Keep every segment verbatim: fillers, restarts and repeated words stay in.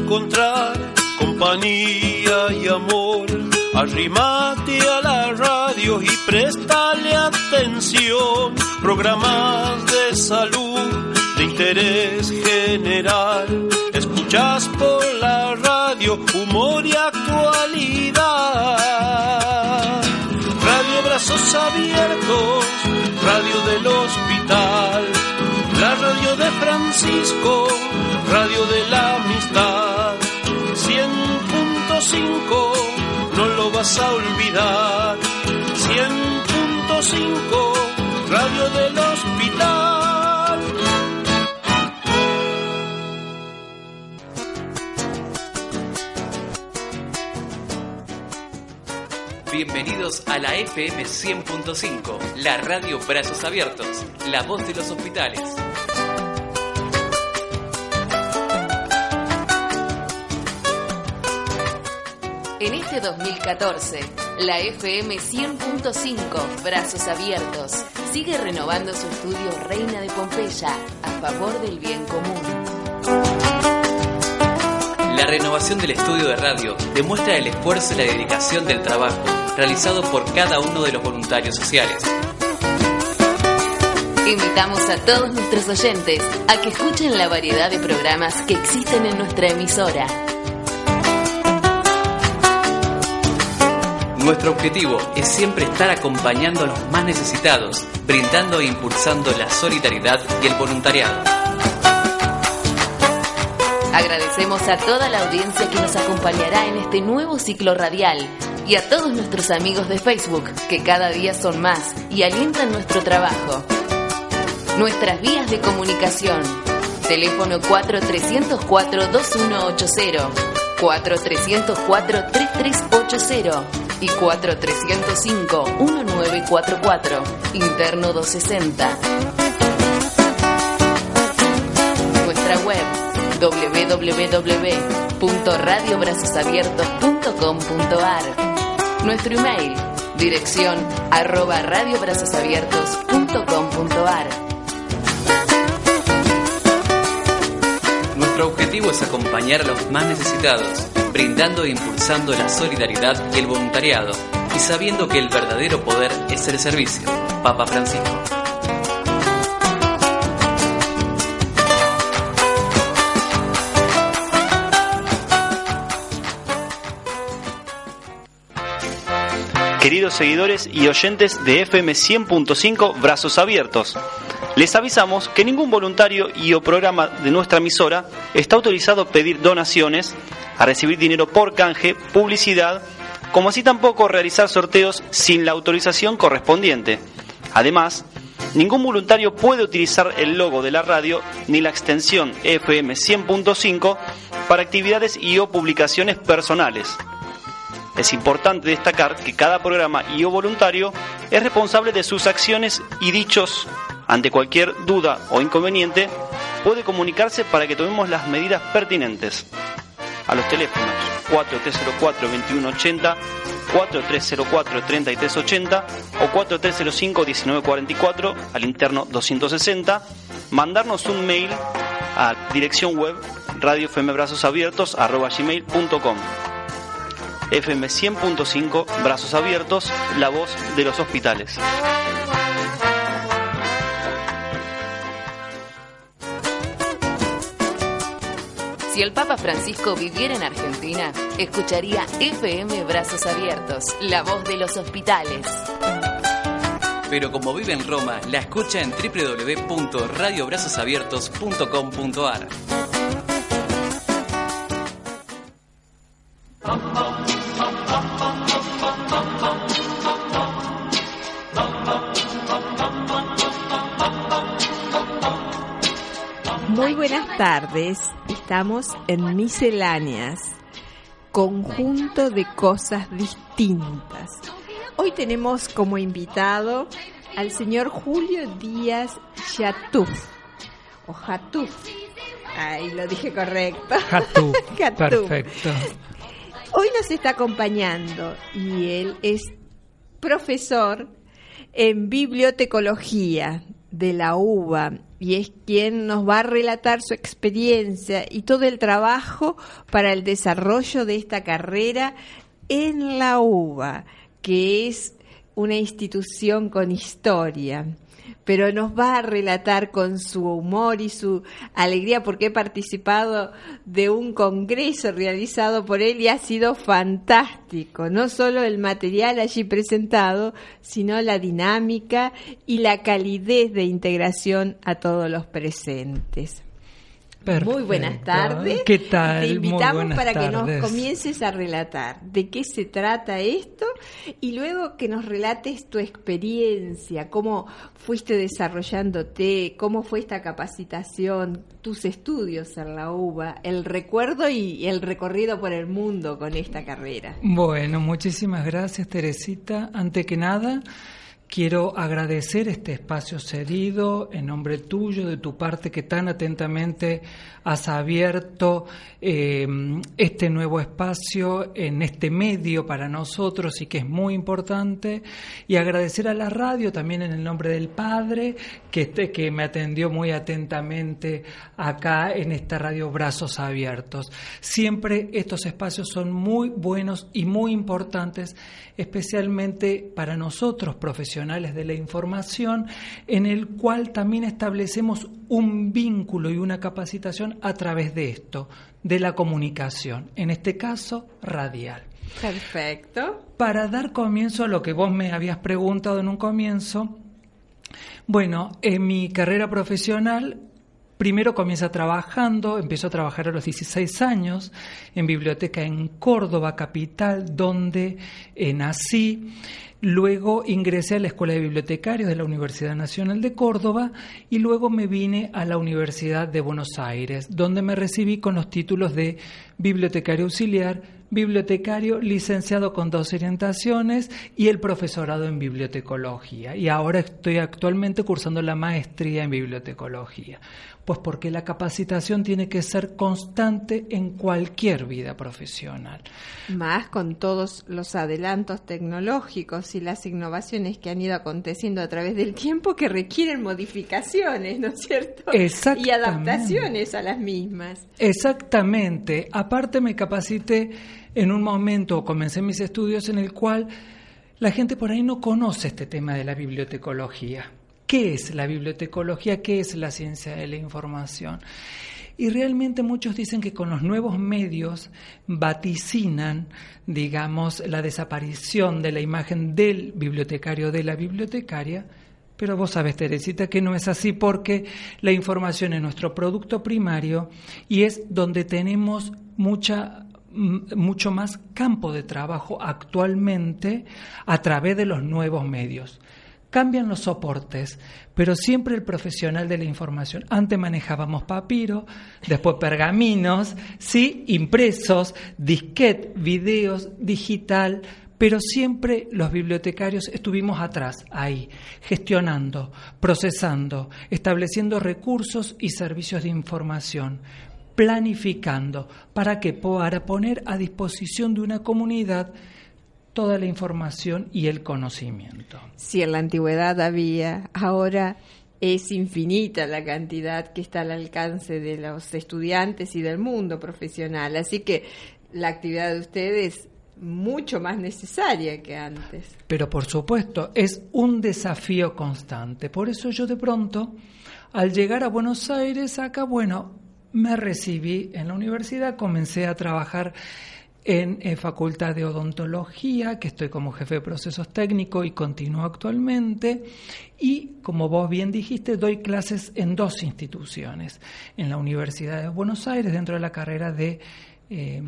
encontrar compañía y amor. Arrímate a la radio y préstale atención. Programas de salud, de interés general. Escuchas por la radio humor y actualidad. Radio Brazos Abiertos, radio del hospital. La radio de Francisco, radio de la amistad. Cien punto cinco, no lo vas a olvidar. Cien punto cinco, radio del hospital. Bienvenidos a la F M cien punto cinco, la radio Brazos Abiertos, la voz de los hospitales. En este dos mil catorce, la F M cien punto cinco, Brazos Abiertos, sigue renovando su estudio Reina de Pompeya a favor del bien común. La renovación del estudio de radio demuestra el esfuerzo y la dedicación del trabajo realizado por cada uno de los voluntarios sociales. Invitamos a todos nuestros oyentes a que escuchen la variedad de programas que existen en nuestra emisora. Nuestro objetivo es siempre estar acompañando a los más necesitados, brindando e impulsando la solidaridad y el voluntariado. Agradecemos a toda la audiencia que nos acompañará en este nuevo ciclo radial y a todos nuestros amigos de Facebook, que cada día son más y alientan nuestro trabajo. Nuestras vías de comunicación: teléfono cuatro tres cero cuatro dos uno ocho cero, cuatro tres cero cuatro tres tres ocho cero y cuatro tres cero cinco uno nueve cuatro cuatro, interno doscientos sesenta. Nuestra web doble u doble u doble u punto radio brazos abiertos punto com punto a r. Nuestro email, dirección arroba radio brazos abiertos punto com punto a r. Nuestro objetivo es acompañar a los más necesitados, brindando e impulsando la solidaridad y el voluntariado, y sabiendo que el verdadero poder es el servicio. Papa Francisco. Queridos seguidores y oyentes de F M cien punto cinco Brazos Abiertos, les avisamos que ningún voluntario y o programa de nuestra emisora está autorizado a pedir donaciones, a recibir dinero por canje, publicidad, como así tampoco realizar sorteos sin la autorización correspondiente. Además, ningún voluntario puede utilizar el logo de la radio ni la extensión F M cien punto cinco para actividades y o publicaciones personales. Es importante destacar que cada programa y o voluntario es responsable de sus acciones y dichos. Ante cualquier duda o inconveniente, puede comunicarse para que tomemos las medidas pertinentes. A los teléfonos cuatro tres cero cuatro veintiuno ochenta, cuatro tres cero cuatro treinta y tres ochenta o cuatro tres cero cinco diecinueve cuarenta y cuatro, al interno doscientos sesenta, mandarnos un mail a dirección web radio f m brazos abiertos arroba gmail punto com. F M cien punto cinco Brazos Abiertos, la voz de los hospitales. Si el Papa Francisco viviera en Argentina, escucharía F M Brazos Abiertos, la voz de los hospitales. Pero como vive en Roma, la escucha en doble u doble u doble u punto radio brazos abiertos punto com punto a r. Muy buenas tardes, estamos en Misceláneas, conjunto de cosas distintas. Hoy tenemos como invitado al señor Julio Díaz Yatuf, o Jatuf, ahí lo dije correcto. Jatuf, Jatuf. Perfecto. Hoy nos está acompañando y él es profesor en bibliotecología de la UBA y es quien nos va a relatar su experiencia y todo el trabajo para el desarrollo de esta carrera en la UBA, que es una institución con historia. Pero nos va a relatar con su humor y su alegría, porque he participado de un congreso realizado por él y ha sido fantástico. No solo el material allí presentado, sino la dinámica y la calidez de integración a todos los presentes. Perfecto. Muy buenas tardes. ¿Qué tal? Te invitamos para tardes. que nos comiences a relatar de qué se trata esto y luego que nos relates tu experiencia, cómo fuiste desarrollándote, cómo fue esta capacitación, tus estudios en la UBA, el recuerdo y el recorrido por el mundo con esta carrera. Bueno, muchísimas gracias, Teresita. Ante que nada, quiero agradecer este espacio cedido en nombre tuyo, de tu parte, que tan atentamente has abierto eh, este nuevo espacio en este medio para nosotros y que es muy importante. Y agradecer a la radio también en el nombre del Padre, que, este, que me atendió muy atentamente acá en esta radio Brazos Abiertos. Siempre estos espacios son muy buenos y muy importantes, especialmente para nosotros, profesionales de la información, en el cual también establecemos un vínculo y una capacitación a través de esto, de la comunicación, en este caso radial. Perfecto. Para dar comienzo a lo que vos me habías preguntado en un comienzo, bueno, en mi carrera profesional primero comienza trabajando, empezó a trabajar a los dieciséis años en biblioteca en Córdoba, capital, donde eh, nací. Luego ingresé a la Escuela de Bibliotecarios de la Universidad Nacional de Córdoba y luego me vine a la Universidad de Buenos Aires, donde me recibí con los títulos de bibliotecario auxiliar, bibliotecario licenciado con dos orientaciones y el profesorado en bibliotecología. Y ahora estoy actualmente cursando la maestría en bibliotecología. Pues porque la capacitación tiene que ser constante en cualquier vida profesional. Más con todos los adelantos tecnológicos y las innovaciones que han ido aconteciendo a través del tiempo que requieren modificaciones, ¿no es cierto? Exactamente. Y adaptaciones a las mismas. Exactamente. Aparte me capacité en un momento, comencé mis estudios en el cual la gente por ahí no conoce este tema de la bibliotecología. ¿Qué es la bibliotecología? ¿Qué es la ciencia de la información? Y realmente muchos dicen que con los nuevos medios vaticinan, digamos, la desaparición de la imagen del bibliotecario o de la bibliotecaria, pero vos sabés, Teresita, que no es así porque la información es nuestro producto primario y es donde tenemos mucha mucho más campo de trabajo actualmente a través de los nuevos medios. Cambian los soportes, pero siempre el profesional de la información. Antes manejábamos papiro, después pergaminos, sí, impresos, disquete, videos, digital, pero siempre los bibliotecarios estuvimos atrás, ahí, gestionando, procesando, estableciendo recursos y servicios de información, planificando, ¿para qué? Para poner a disposición de una comunidad toda la información y el conocimiento. Si en la antigüedad había, ahora es infinita la cantidad que está al alcance de los estudiantes y del mundo profesional. Así que la actividad de ustedes es mucho más necesaria que antes. Pero por supuesto, es un desafío constante. Por eso yo de pronto, al llegar a Buenos Aires, acá, bueno, me recibí en la universidad, comencé a trabajar en eh, Facultad de Odontología, que estoy como jefe de procesos técnicos y continúo actualmente, y como vos bien dijiste, doy clases en dos instituciones, en la Universidad de Buenos Aires, dentro de la carrera de eh,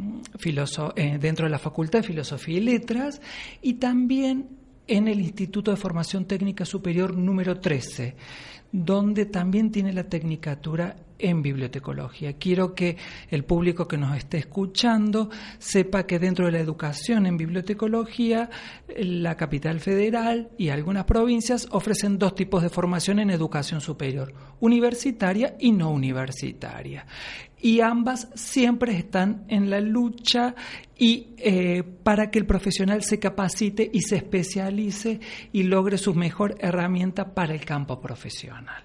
filoso- eh, dentro de la Facultad de Filosofía y Letras, y también en el Instituto de Formación Técnica Superior número trece, donde también tiene la tecnicatura en bibliotecología. Quiero que el público que nos esté escuchando sepa que dentro de la educación en bibliotecología, la capital federal y algunas provincias ofrecen dos tipos de formación en educación superior, universitaria y no universitaria. y ambas siempre están en la lucha y eh, para que el profesional se capacite y se especialice y logre su mejor herramienta para el campo profesional.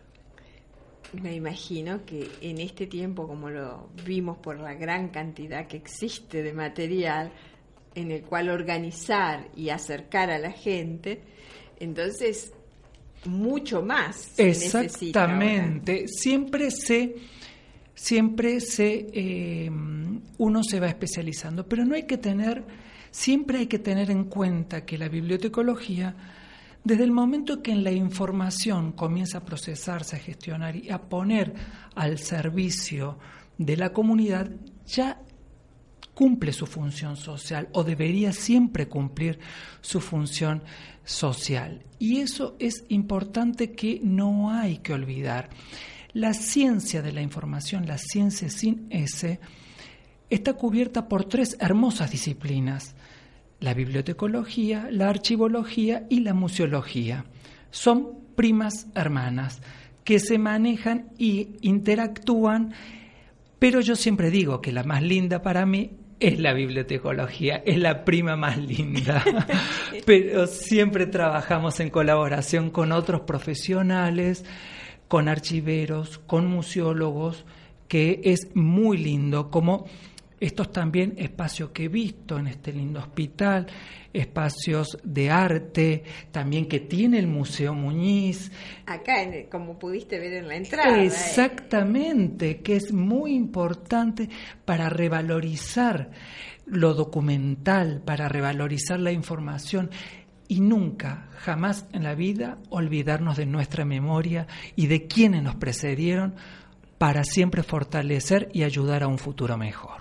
Me imagino que en este tiempo, como lo vimos por la gran cantidad que existe de material en el cual organizar y acercar a la gente, entonces mucho más se necesita ahora. Exactamente. Siempre se, siempre se, eh, uno se va especializando, pero no hay que tener, siempre hay que tener en cuenta que la bibliotecología, desde el momento que en la información comienza a procesarse, a gestionar y a poner al servicio de la comunidad, ya cumple su función social o debería siempre cumplir su función social. Y eso es importante, que no hay que olvidar. La ciencia de la información, la ciencia sin S, está cubierta por tres hermosas disciplinas: la bibliotecología, la archivología y la museología. Son primas hermanas que se manejan y interactúan, pero yo siempre digo que la más linda para mí es la bibliotecología, es la prima más linda, pero siempre trabajamos en colaboración con otros profesionales, con archiveros, con museólogos, que es muy lindo, como estos también espacios que he visto en este lindo hospital, espacios de arte, también que tiene el Museo Muñiz. Acá, en el, como pudiste ver en la entrada. Exactamente, eh. que es muy importante para revalorizar lo documental, para revalorizar la información. Y nunca, jamás en la vida, olvidarnos de nuestra memoria y de quienes nos precedieron, para siempre fortalecer y ayudar a un futuro mejor.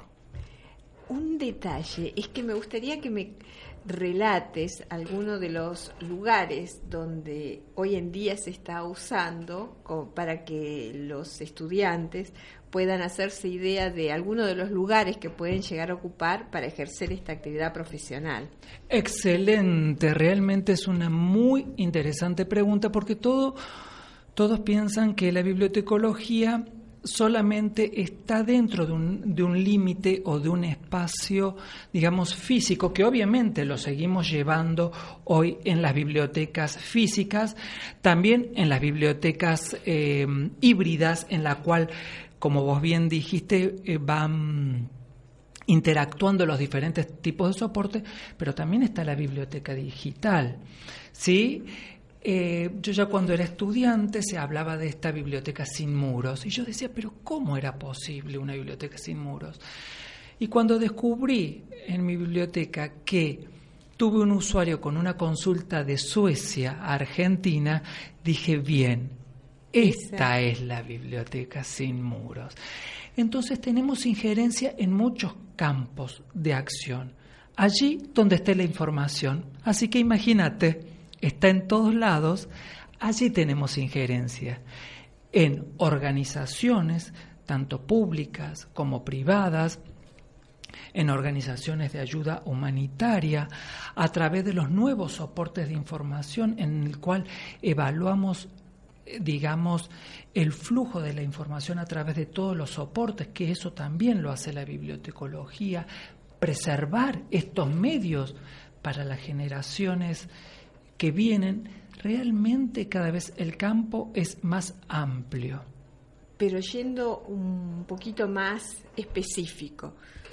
Un detalle es que me gustaría que me relates alguno de los lugares donde hoy en día se está usando para que los estudiantes puedan hacerse idea de alguno de los lugares que pueden llegar a ocupar para ejercer esta actividad profesional. Excelente, realmente es una muy interesante pregunta, porque todo, todos piensan que la bibliotecología solamente está dentro de un, de un límite o de un espacio, digamos, físico, que obviamente lo seguimos llevando hoy en las bibliotecas físicas, también en las bibliotecas eh, híbridas, en la cual, como vos bien dijiste, eh, van interactuando los diferentes tipos de soporte, pero también está la biblioteca digital, ¿sí? Eh, yo ya cuando era estudiante se hablaba de esta biblioteca sin muros y yo decía, pero ¿cómo era posible una biblioteca sin muros? Y cuando descubrí en mi biblioteca que tuve un usuario con una consulta de Suecia a Argentina, dije, bien, esta es la biblioteca sin muros. Entonces tenemos injerencia en muchos campos de acción, allí donde esté la información. Así que imagínate, está en todos lados, allí tenemos injerencia en organizaciones, tanto públicas como privadas, en organizaciones de ayuda humanitaria, a través de los nuevos soportes de información en el cual evaluamos, digamos, el flujo de la información a través de todos los soportes, que eso también lo hace la bibliotecología, preservar estos medios para las generaciones que vienen. Realmente cada vez el campo es más amplio. Pero yendo un poquito más específico,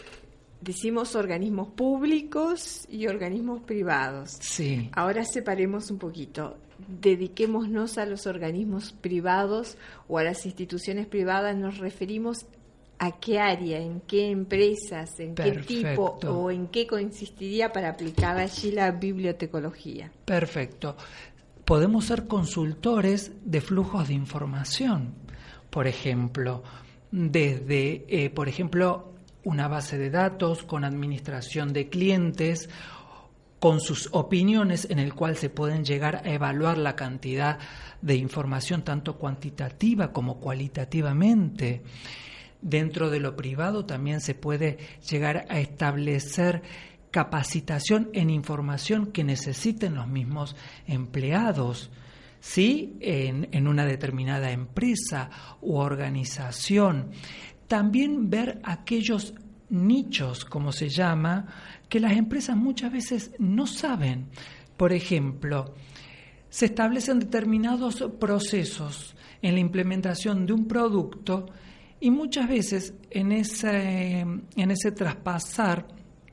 decimos organismos públicos y organismos privados. Sí. Ahora separemos un poquito. Dediquémonos a los organismos privados o a las instituciones privadas. Nos referimos a qué área, en qué empresas, en Perfecto. qué tipo o en qué consistiría para aplicar allí la bibliotecología. Perfecto. Podemos ser consultores de flujos de información. Por ejemplo, desde, eh, por ejemplo, una base de datos con administración de clientes, con sus opiniones, en el cual se pueden llegar a evaluar la cantidad de información, tanto cuantitativa como cualitativamente. Dentro de lo privado también se puede llegar a establecer capacitación en información que necesiten los mismos empleados, ¿sí? En, en una determinada empresa u organización. también ver aquellos nichos, como se llama, que las empresas muchas veces no saben. Por ejemplo, se establecen determinados procesos en la implementación de un producto y muchas veces en ese, en ese traspasar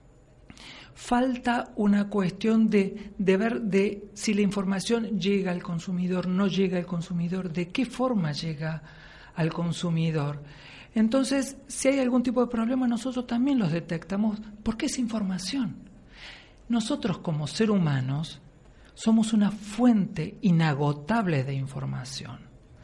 falta una cuestión de, de ver de si la información llega al consumidor, no llega al consumidor, de qué forma llega al consumidor. Entonces, si hay algún tipo de problema, nosotros también los detectamos porque es información. Nosotros como seres humanos somos una fuente inagotable de información.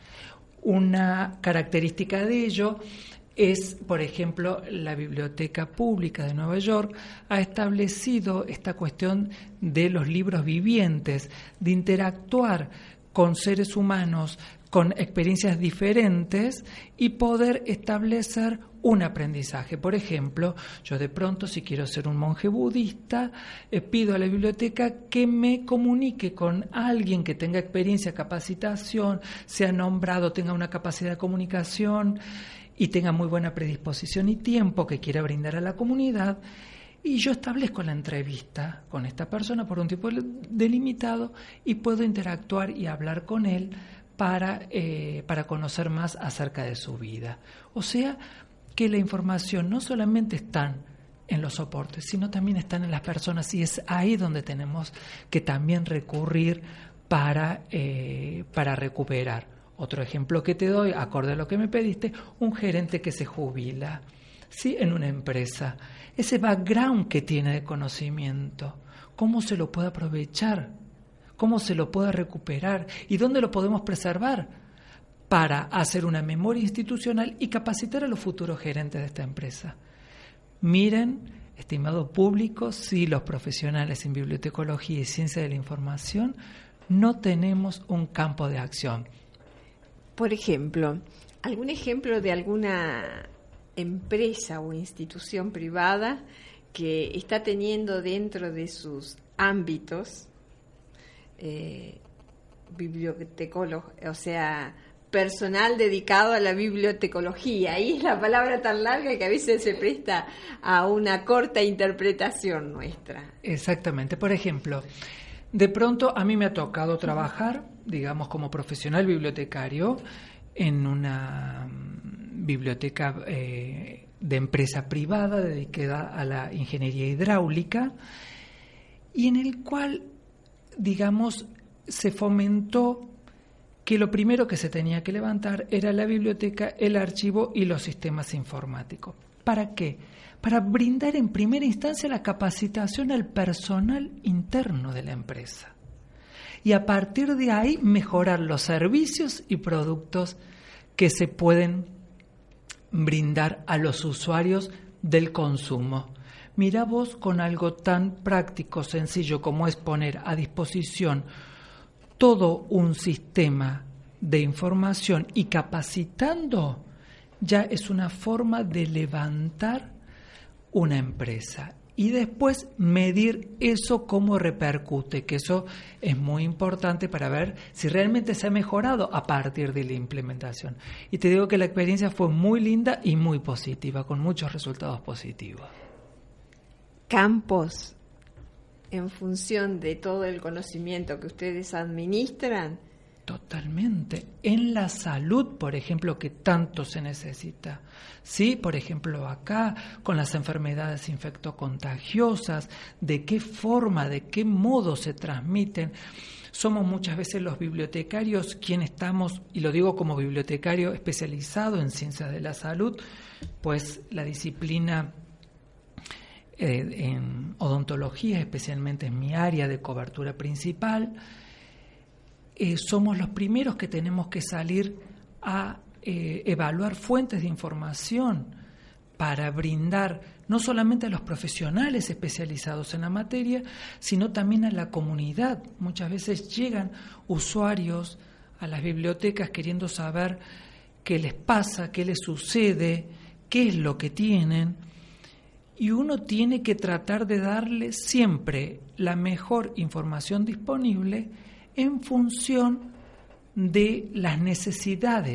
Una característica de ello es, por ejemplo, la Biblioteca Pública de Nueva York ha establecido esta cuestión de los libros vivientes, de interactuar con seres humanos con experiencias diferentes y poder establecer un aprendizaje. Por ejemplo, yo de pronto, si quiero ser un monje budista, eh, pido a la biblioteca que me comunique con alguien que tenga experiencia, capacitación, sea nombrado, tenga una capacidad de comunicación y tenga muy buena predisposición y tiempo que quiera brindar a la comunidad. Y yo establezco la entrevista con esta persona por un tiempo delimitado y puedo interactuar y hablar con él para, eh, para conocer más acerca de su vida. O sea, que la información no solamente está en los soportes, sino también está en las personas y es ahí donde tenemos que también recurrir para, eh, para recuperar. Otro ejemplo que te doy, acorde a lo que me pediste, un gerente que se jubila, ¿sí?, en una empresa. Ese background que tiene de conocimiento, ¿cómo se lo puede aprovechar? ¿Cómo se lo puede recuperar? ¿Y dónde lo podemos preservar? Para hacer una memoria institucional y capacitar a los futuros gerentes de esta empresa. Miren, estimado público, si los profesionales en bibliotecología y ciencia de la información no tenemos un campo de acción. Por ejemplo, ¿algún ejemplo de alguna empresa o institución privada que está teniendo dentro de sus ámbitos eh, bibliotecólogos, o sea, personal dedicado a la bibliotecología? Ahí es la palabra tan larga que a veces se presta a una corta interpretación nuestra. Exactamente. Por ejemplo, de pronto a mí me ha tocado trabajar, digamos, como profesional bibliotecario en una biblioteca eh, de empresa privada dedicada a la ingeniería hidráulica y en el cual, digamos, se fomentó que lo primero que se tenía que levantar era la biblioteca, el archivo y los sistemas informáticos. ¿Para qué? Para brindar en primera instancia la capacitación al personal interno de la empresa. Y a partir de ahí mejorar los servicios y productos que se pueden brindar a los usuarios del consumo. Mirá vos con algo tan práctico, sencillo como es poner a disposición todo un sistema de información y capacitando, ya es una forma de levantar una empresa y después medir eso cómo repercute, que eso es muy importante para ver si realmente se ha mejorado a partir de la implementación. Y te digo que la experiencia fue muy linda y muy positiva, con muchos resultados positivos. Campos en función de todo el conocimiento que ustedes administran. Totalmente. En la salud, por ejemplo, que tanto se necesita. Sí, por ejemplo, acá, con las enfermedades infectocontagiosas, de qué forma, de qué modo se transmiten. Somos muchas veces los bibliotecarios quienes estamos, y lo digo como bibliotecario especializado en ciencias de la salud, pues la disciplina eh, en odontología, especialmente en mi área de cobertura principal, Eh, somos los primeros que tenemos que salir a eh, evaluar fuentes de información para brindar no solamente a los profesionales especializados en la materia, sino también a la comunidad. Muchas veces llegan usuarios a las bibliotecas queriendo saber qué les pasa, qué les sucede, qué es lo que tienen, y uno tiene que tratar de darle siempre la mejor información disponible en función de las necesidades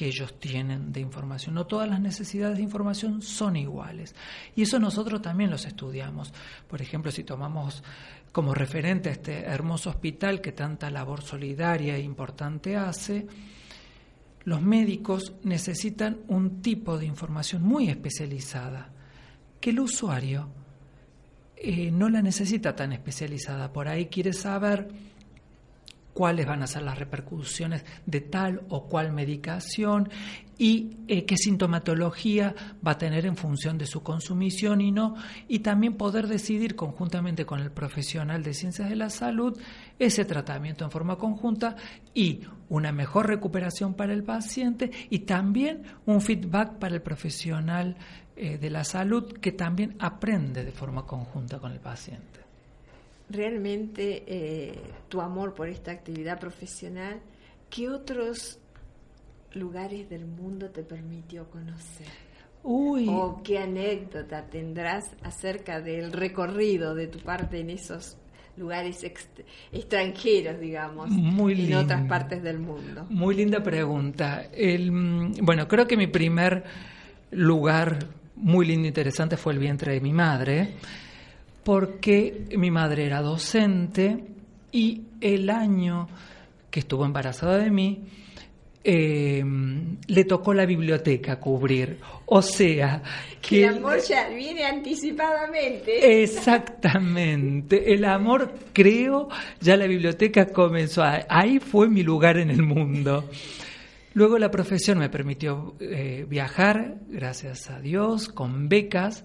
que ellos tienen de información. No todas las necesidades de información son iguales. Y eso nosotros también los estudiamos. Por ejemplo, si tomamos como referente a este hermoso hospital que tanta labor solidaria e importante hace, los médicos necesitan un tipo de información muy especializada que el usuario eh, no la necesita tan especializada. Por ahí quiere saber cuáles van a ser las repercusiones de tal o cual medicación y eh, qué sintomatología va a tener en función de su consumición y no, y también poder decidir conjuntamente con el profesional de ciencias de la salud ese tratamiento en forma conjunta y una mejor recuperación para el paciente y también un feedback para el profesional eh, de la salud que también aprende de forma conjunta con el paciente. Realmente eh, tu amor por esta actividad profesional, ¿qué otros lugares del mundo te permitió conocer? Uy. ¿O qué anécdota tendrás acerca del recorrido de tu parte en esos lugares ext- extranjeros, digamos, Muy en lindo. otras partes del mundo? Muy linda pregunta. El, bueno, creo que mi primer lugar muy lindo e interesante fue el vientre de mi madre, porque mi madre era docente y el año que estuvo embarazada de mí eh, le tocó la biblioteca cubrir. O sea, que el amor ya viene anticipadamente. Exactamente, el amor, creo, ya la biblioteca comenzó, a, ahí fue mi lugar en el mundo. Luego la profesión me permitió eh, viajar, gracias a Dios, con becas.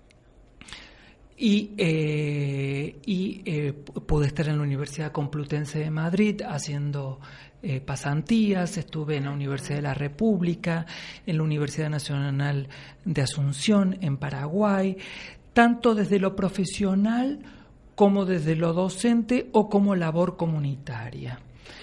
Y, eh, y eh, pude estar en la Universidad Complutense de Madrid haciendo eh, pasantías, estuve en la Universidad de la República, en la Universidad Nacional de Asunción, en Paraguay, tanto desde lo profesional como desde lo docente o como labor comunitaria,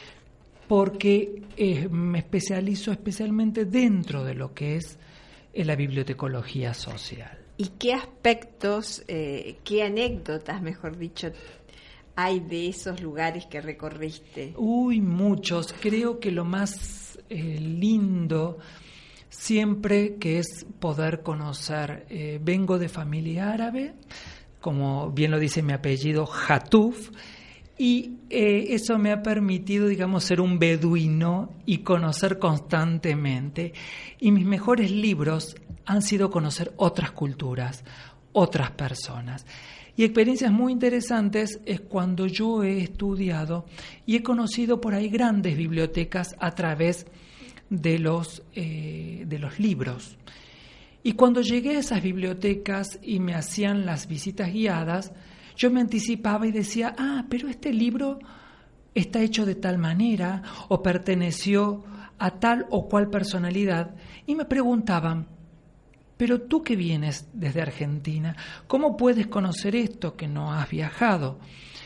porque eh, me especializo especialmente dentro de lo que es eh, la bibliotecología social. ¿Y qué aspectos, eh, qué anécdotas, mejor dicho, hay de esos lugares que recorriste? Uy, muchos. Creo que lo más eh, lindo siempre que es poder conocer. Eh, vengo de familia árabe, como bien lo dice mi apellido, Hatuf, y eh, eso me ha permitido, digamos, ser un beduino y conocer constantemente. Y mis mejores libros han sido conocer otras culturas, otras personas. Y experiencias muy interesantes es cuando yo he estudiado y he conocido por ahí grandes bibliotecas a través de los, eh, de los libros. Y cuando llegué a esas bibliotecas y me hacían las visitas guiadas, yo me anticipaba y decía, ah, pero este libro está hecho de tal manera o perteneció a tal o cual personalidad. Y me preguntaban, pero tú que vienes desde Argentina, ¿cómo puedes conocer esto que no has viajado?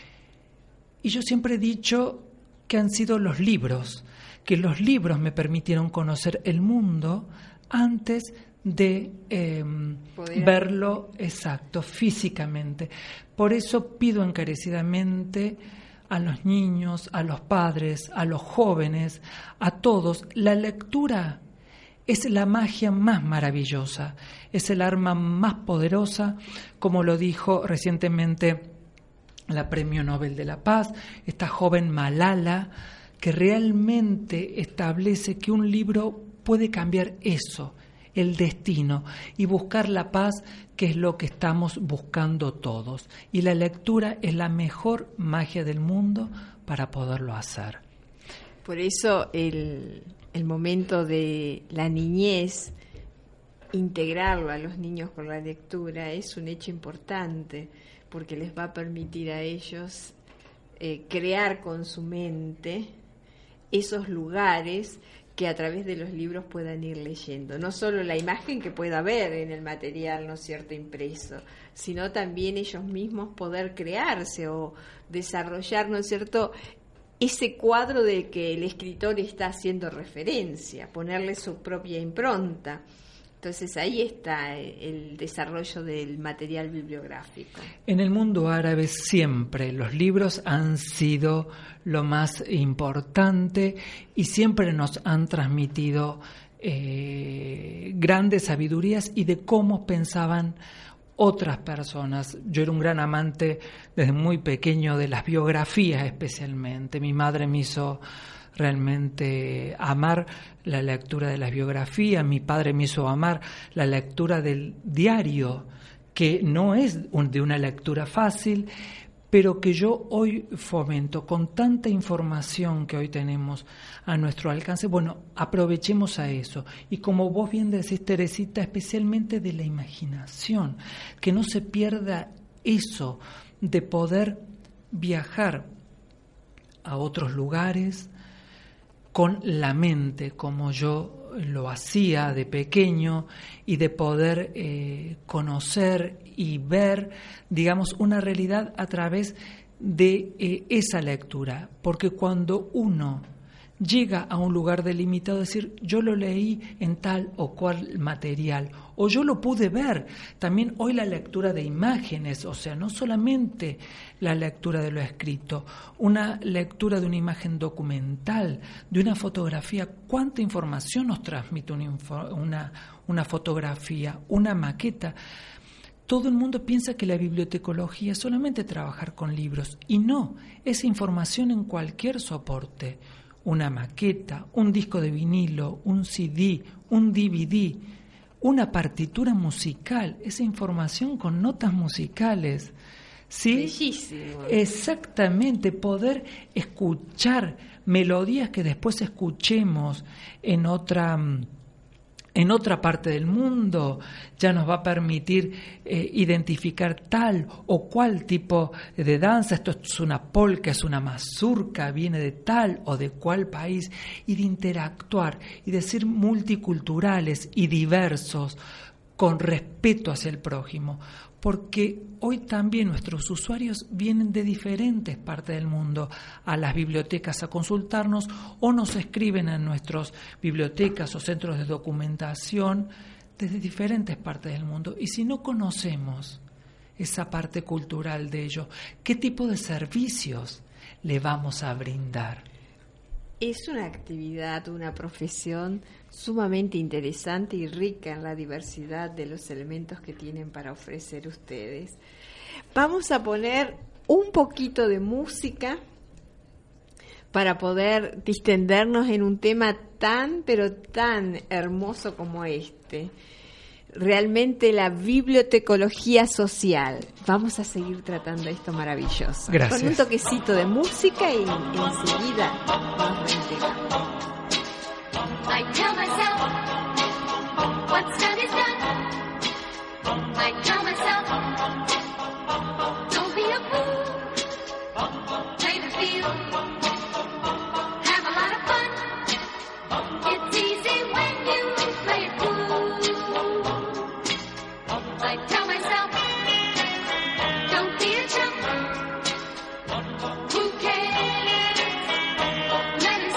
Y yo siempre he dicho que han sido los libros, que los libros me permitieron conocer el mundo antes de eh, verlo exacto, físicamente. Por eso pido encarecidamente a los niños, a los padres, a los jóvenes, a todos, la lectura es la magia más maravillosa, es el arma más poderosa, como lo dijo recientemente la Premio Nobel de la Paz, esta joven Malala, que realmente establece que un libro puede cambiar eso, el destino, y buscar la paz, que es lo que estamos buscando todos. Y la lectura es la mejor magia del mundo para poderlo hacer. Por eso el, el momento de la niñez, integrarlo a los niños con la lectura, es un hecho importante, porque les va a permitir a ellos eh, crear con su mente esos lugares que a través de los libros puedan ir leyendo. No solo la imagen que pueda ver en el material, ¿no es cierto?, impreso, sino también ellos mismos poder crearse o desarrollar, ¿no es cierto?, ese cuadro del que el escritor está haciendo referencia, ponerle su propia impronta. Entonces ahí está el desarrollo del material bibliográfico. En el mundo árabe siempre los libros han sido lo más importante y siempre nos han transmitido eh, grandes sabidurías y de cómo pensaban otras personas. Yo era un gran amante desde muy pequeño de las biografías especialmente. Mi madre me hizo realmente amar la lectura de las biografías, mi padre me hizo amar la lectura del diario, que no es de una lectura fácil, pero que yo hoy fomento con tanta información que hoy tenemos a nuestro alcance. Bueno, aprovechemos a eso. Y como vos bien decís, Teresita, especialmente de la imaginación, que no se pierda eso de poder viajar a otros lugares con la mente, como yo lo hacía de pequeño, y de poder eh, conocer y ver, digamos, una realidad a través de eh, esa lectura. Porque cuando uno llega a un lugar delimitado, decir, yo lo leí en tal o cual material, o yo lo pude ver. También hoy la lectura de imágenes, o sea, no solamente la lectura de lo escrito, una lectura de una imagen documental, de una fotografía. ¿Cuánta información nos transmite una, info, una, una fotografía, una maqueta? Todo el mundo piensa que la bibliotecología es solamente trabajar con libros, y no, es información en cualquier soporte. Una maqueta, un disco de vinilo, un C D, un D V D, una partitura musical, esa información con notas musicales. ¿Sí? Bellísimo. Exactamente, poder escuchar melodías que después escuchemos en otra... en otra parte del mundo, ya nos va a permitir eh, identificar tal o cual tipo de danza. Esto es una polka, es una mazurca, viene de tal o de cual país, y de interactuar y de ser multiculturales y diversos con respeto hacia el prójimo. Porque hoy también nuestros usuarios vienen de diferentes partes del mundo a las bibliotecas a consultarnos, o nos escriben en nuestras bibliotecas o centros de documentación desde diferentes partes del mundo. Y si no conocemos esa parte cultural de ello, ¿qué tipo de servicios le vamos a brindar? Es una actividad, una profesión sumamente interesante y rica en la diversidad de los elementos que tienen para ofrecer ustedes. Vamos a poner un poquito de música para poder distendernos en un tema tan, pero tan hermoso como este. Realmente la bibliotecología social. Vamos a seguir tratando esto maravilloso. Gracias. Con un toquecito de música y enseguida nos reintegramos. I tell myself, what's done is done. I tell myself, don't be a fool. Play the field. Have a lot of fun. It's easy when you play it cool. I tell myself, don't be a chump. Who cares? Let it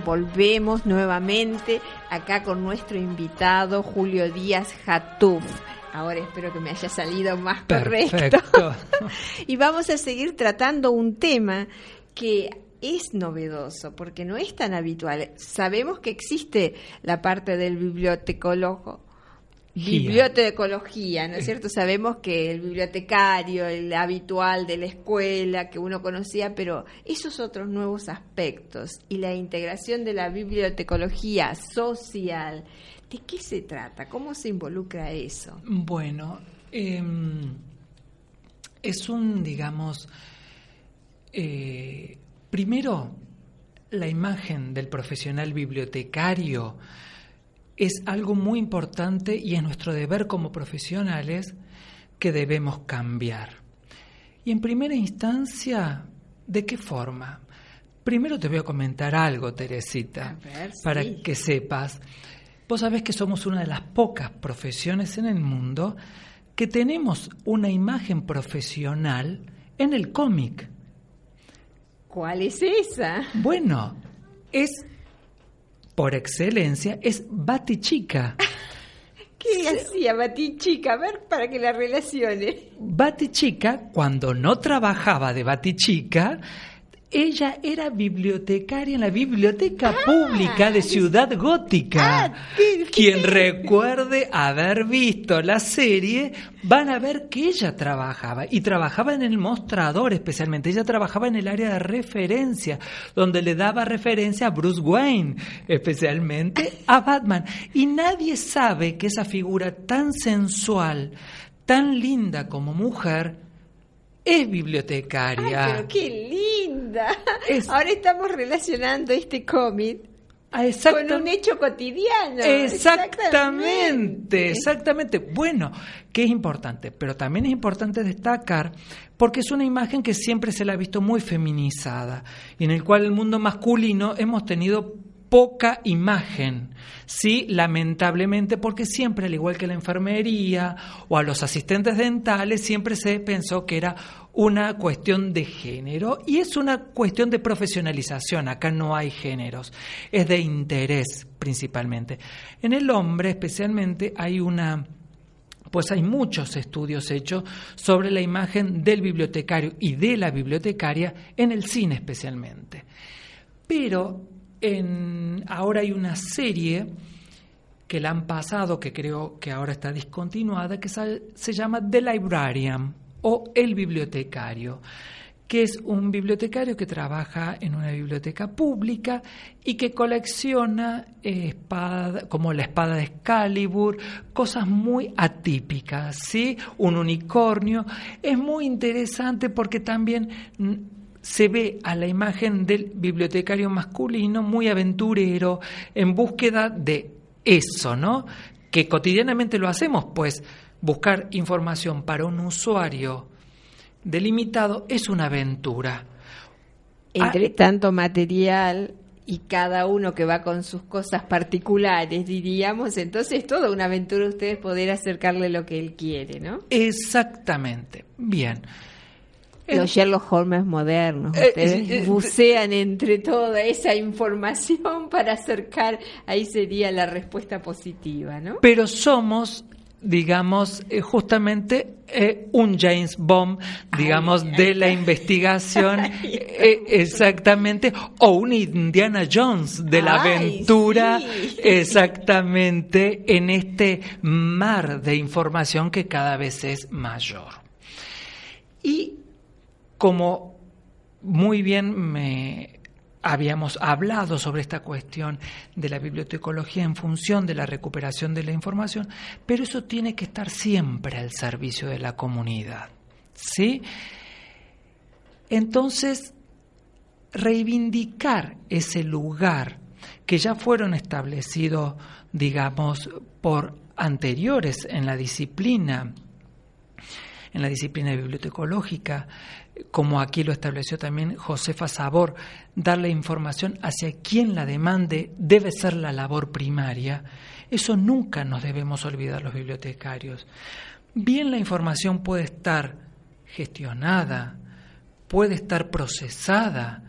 volvemos nuevamente acá con nuestro invitado Julio Díaz Jatuf. Ahora espero que me haya salido más Perfecto. correcto. Y vamos a seguir tratando un tema que es novedoso, porque no es tan habitual. Sabemos que existe la parte del bibliotecólogo, bibliotecología, ¿no es cierto? Sabemos que el bibliotecario, el habitual de la escuela que uno conocía, pero esos otros nuevos aspectos y la integración de la bibliotecología social, ¿de qué se trata? ¿Cómo se involucra eso? Bueno, eh, es un, digamos, eh, primero, la imagen del profesional bibliotecario es algo muy importante y es nuestro deber como profesionales que debemos cambiar. Y en primera instancia, ¿de qué forma? Primero te voy a comentar algo, Teresita, A ver, para sí. que sepas. Vos sabés que somos una de las pocas profesiones en el mundo que tenemos una imagen profesional en el cómic. ¿Cuál es esa? Bueno, es, por excelencia, es Batichica. ¿Qué hacía Batichica? A ver, para que la relacione. Batichica, cuando no trabajaba de Batichica, ella era bibliotecaria en la Biblioteca Ah, Pública de Ciudad Gótica. Ah, qué- Quien recuerde haber visto la serie, van a ver que ella trabajaba, y trabajaba en el mostrador especialmente. Ella trabajaba en el área de referencia, donde le daba referencia a Bruce Wayne, especialmente a Batman. Y nadie sabe que esa figura tan sensual, tan linda como mujer, es bibliotecaria. Ay, pero qué linda. Es- Ahora estamos relacionando este cómic Ah, exacta- con un hecho cotidiano. Exactamente, exactamente. Bueno, que es importante, pero también es importante destacar porque es una imagen que siempre se la ha visto muy feminizada y en el cual el mundo masculino hemos tenido poca imagen, sí, lamentablemente, porque siempre, al igual que la enfermería o a los asistentes dentales, siempre se pensó que era una cuestión de género y es una cuestión de profesionalización. Acá no hay géneros, es de interés principalmente. En el hombre especialmente hay una... Pues hay muchos estudios hechos sobre la imagen del bibliotecario y de la bibliotecaria en el cine especialmente. Pero en, ahora hay una serie que la han pasado, que creo que ahora está discontinuada, que se, se llama The Librarian o El Bibliotecario, que es un bibliotecario que trabaja en una biblioteca pública y que colecciona eh, espada, como la espada de Excalibur, cosas muy atípicas, ¿sí? Un unicornio. Es muy interesante porque también mm, se ve a la imagen del bibliotecario masculino muy aventurero, en búsqueda de eso, ¿no? Que cotidianamente lo hacemos, pues buscar información para un usuario delimitado es una aventura. Entre Ah, tanto material y cada uno que va con sus cosas particulares, diríamos, entonces es toda una aventura ustedes poder acercarle lo que él quiere, ¿no? Exactamente. Bien. Los Sherlock Holmes modernos, Eh, ustedes eh, eh, bucean entre toda esa información para acercar, ahí sería la respuesta positiva, ¿no? Pero somos, digamos, eh, justamente eh, un James Bond, digamos, Ay, de ay, la ay. investigación, Ay, eh, exactamente, o un Indiana Jones de la Ay, aventura, sí. exactamente, en este mar de información que cada vez es mayor. Y como muy bien me habíamos hablado sobre esta cuestión de la bibliotecología en función de la recuperación de la información, pero eso tiene que estar siempre al servicio de la comunidad, ¿sí? Entonces, reivindicar ese lugar que ya fueron establecidos, digamos, por anteriores en la disciplina, en la disciplina bibliotecológica, como aquí lo estableció también Josefa Sabor, dar la información hacia quien la demande debe ser la labor primaria. Eso nunca nos debemos olvidar los bibliotecarios. Bien, la información puede estar gestionada, puede estar procesada,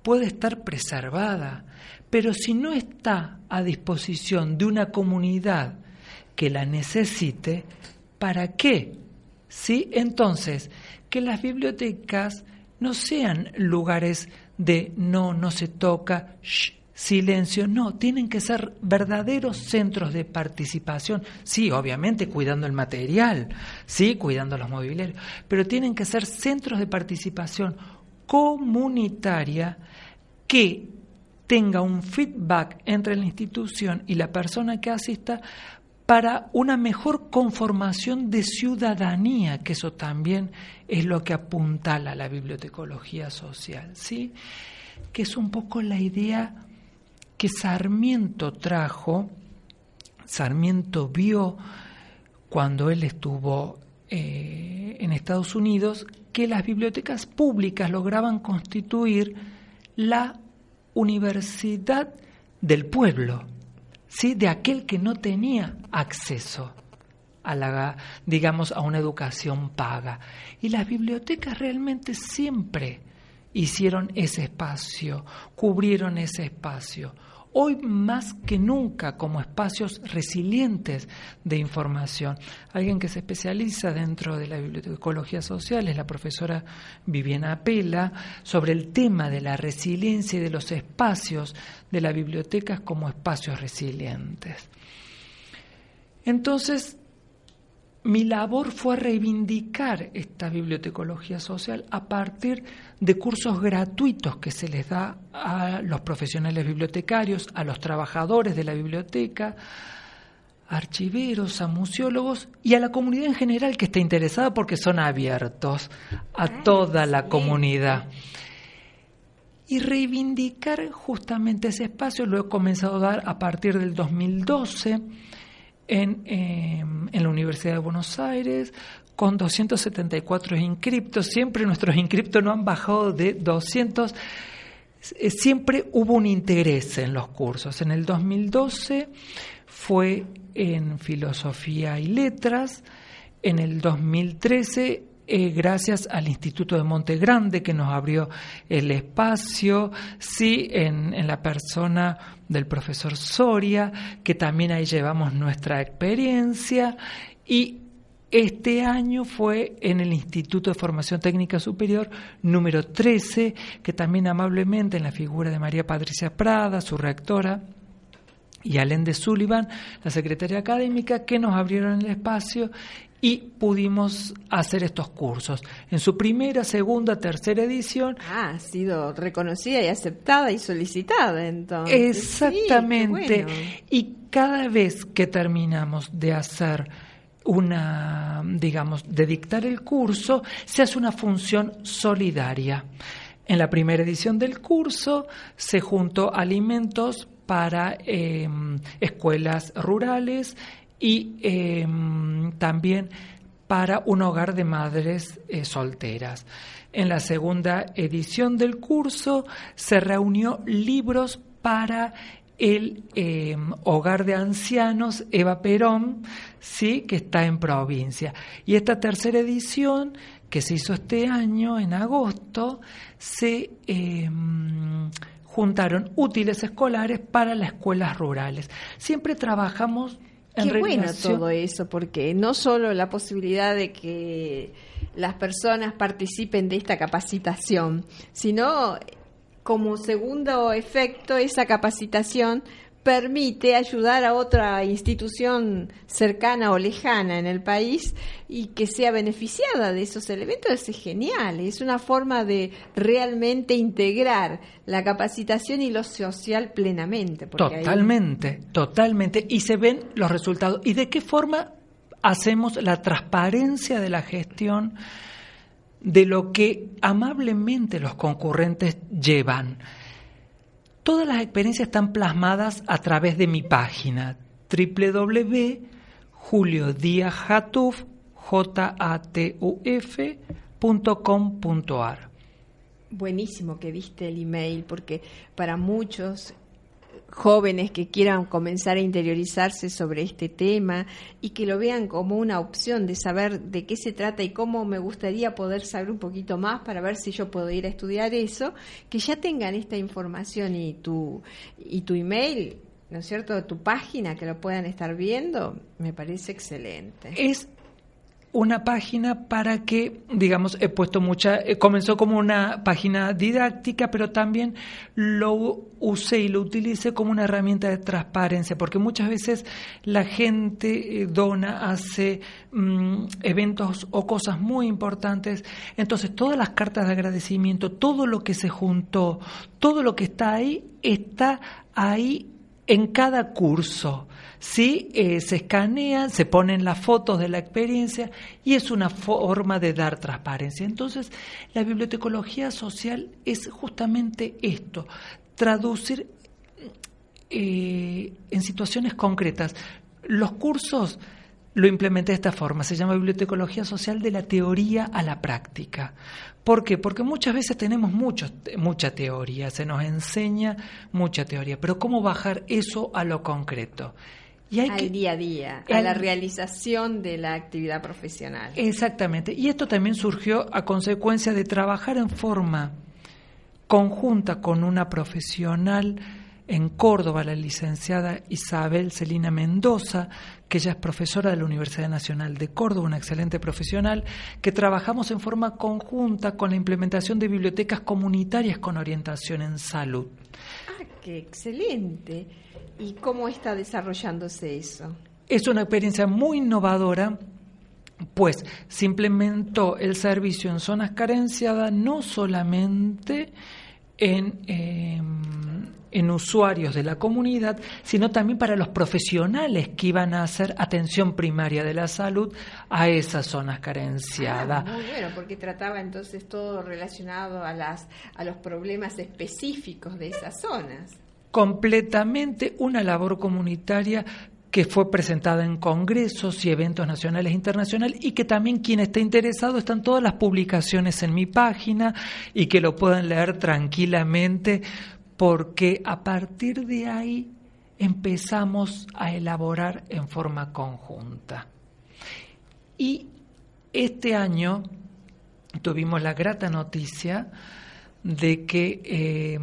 puede estar preservada, pero si no está a disposición de una comunidad que la necesite, ¿para qué? ¿Sí? Entonces, que las bibliotecas no sean lugares de no, no se toca, shh, silencio, no, tienen que ser verdaderos centros de participación, sí, obviamente cuidando el material, sí, cuidando los mobiliarios, pero tienen que ser centros de participación comunitaria que tenga un feedback entre la institución y la persona que asista para una mejor conformación de ciudadanía, que eso también es lo que apuntala la bibliotecología social, ¿sí? Que es un poco la idea que Sarmiento trajo. Sarmiento vio cuando él estuvo eh, en Estados Unidos que las bibliotecas públicas lograban constituir la universidad del pueblo, ¿sí? De aquel que no tenía acceso a la, digamos, a una educación paga. Y las bibliotecas realmente siempre hicieron ese espacio, cubrieron ese espacio. Hoy más que nunca como espacios resilientes de información. Alguien que se especializa dentro de la bibliotecología social es la profesora Viviana Apela, sobre el tema de la resiliencia y de los espacios de las bibliotecas como espacios resilientes. Entonces, mi labor fue reivindicar esta bibliotecología social a partir de cursos gratuitos que se les da a los profesionales bibliotecarios, a los trabajadores de la biblioteca, a archiveros, a museólogos y a la comunidad en general que está interesada, porque son abiertos a toda la comunidad. Y reivindicar justamente ese espacio lo he comenzado a dar a partir del dos mil doce, En, eh, en la Universidad de Buenos Aires, con doscientos setenta y cuatro inscriptos. Siempre nuestros inscriptos no han bajado de doscientos. Eh, siempre hubo un interés en los cursos. En el dos mil doce fue en Filosofía y Letras. En el dos mil trece, eh, gracias al Instituto de Monte Grande, que nos abrió el espacio, sí, en, en la persona del profesor Soria, que también ahí llevamos nuestra experiencia, y este año fue en el Instituto de Formación Técnica Superior número trece, que también amablemente en la figura de María Patricia Prada, su rectora, y Alén de Sullivan, la secretaria académica, que nos abrieron el espacio y pudimos hacer estos cursos. En su primera, segunda, tercera edición. Ah, ha sido reconocida y aceptada y solicitada, entonces. Exactamente. Sí, bueno. Y cada vez que terminamos de hacer una, digamos, de dictar el curso, se hace una función solidaria. En la primera edición del curso se juntó alimentos para eh, escuelas rurales y eh, también para un hogar de madres eh, solteras. En la segunda edición del curso se reunió libros para el eh, hogar de ancianos Eva Perón, sí, que está en provincia. Y esta tercera edición, que se hizo este año, en agosto, se eh, juntaron útiles escolares para las escuelas rurales. Siempre trabajamos en Qué bueno relación... todo eso, porque no solo la posibilidad de que las personas participen de esta capacitación, sino como segundo efecto, esa capacitación permite ayudar a otra institución cercana o lejana en el país y que sea beneficiada de esos elementos. Es genial, es una forma de realmente integrar la capacitación y lo social plenamente. Totalmente, ahí... totalmente. Y se ven los resultados. ¿Y de qué forma hacemos la transparencia de la gestión de lo que amablemente los concurrentes llevan? Todas las experiencias están plasmadas a través de mi página doble u doble u doble u punto julio díaz jatuf punto com punto a r. Buenísimo que diste el email, porque para muchos jóvenes que quieran comenzar a interiorizarse sobre este tema y que lo vean como una opción de saber de qué se trata y cómo me gustaría poder saber un poquito más para ver si yo puedo ir a estudiar eso, que ya tengan esta información y tu, y tu email, ¿no es cierto?, tu página, que lo puedan estar viendo, me parece excelente. Es una página para que, digamos, he puesto mucha, eh, comenzó como una página didáctica, pero también lo usé y lo utilicé como una herramienta de transparencia, porque muchas veces la gente eh, dona, hace mm, eventos o cosas muy importantes, entonces todas las cartas de agradecimiento, todo lo que se juntó, todo lo que está ahí, está ahí en cada curso. Sí, eh, se escanean, se ponen las fotos de la experiencia y es una forma de dar transparencia. Entonces, la bibliotecología social es justamente esto, traducir eh, en situaciones concretas. Los cursos lo implementé de esta forma, se llama bibliotecología social de la teoría a la práctica. ¿Por qué? Porque muchas veces tenemos mucho, mucha teoría, se nos enseña mucha teoría, pero ¿cómo bajar eso a lo concreto? Y hay al que, día a día, a al, la realización de la actividad profesional. Exactamente. Y esto también surgió a consecuencia de trabajar en forma conjunta con una profesional en Córdoba, la licenciada Isabel Celina Mendoza, que ella es profesora de la Universidad Nacional de Córdoba, una excelente profesional, que trabajamos en forma conjunta con la implementación de bibliotecas comunitarias con orientación en salud. Ah, qué excelente. ¿Y cómo está desarrollándose eso? Es una experiencia muy innovadora, pues se implementó el servicio en zonas carenciadas no solamente en, eh, en usuarios de la comunidad, sino también para los profesionales que iban a hacer atención primaria de la salud a esas zonas carenciadas. Ah, muy bueno, porque trataba entonces todo relacionado a, las, a los problemas específicos de esas zonas. Completamente una labor comunitaria que fue presentada en congresos y eventos nacionales e internacionales y que también quien esté interesado están todas las publicaciones en mi página y que lo puedan leer tranquilamente porque a partir de ahí empezamos a elaborar en forma conjunta. Y este año tuvimos la grata noticia de que eh,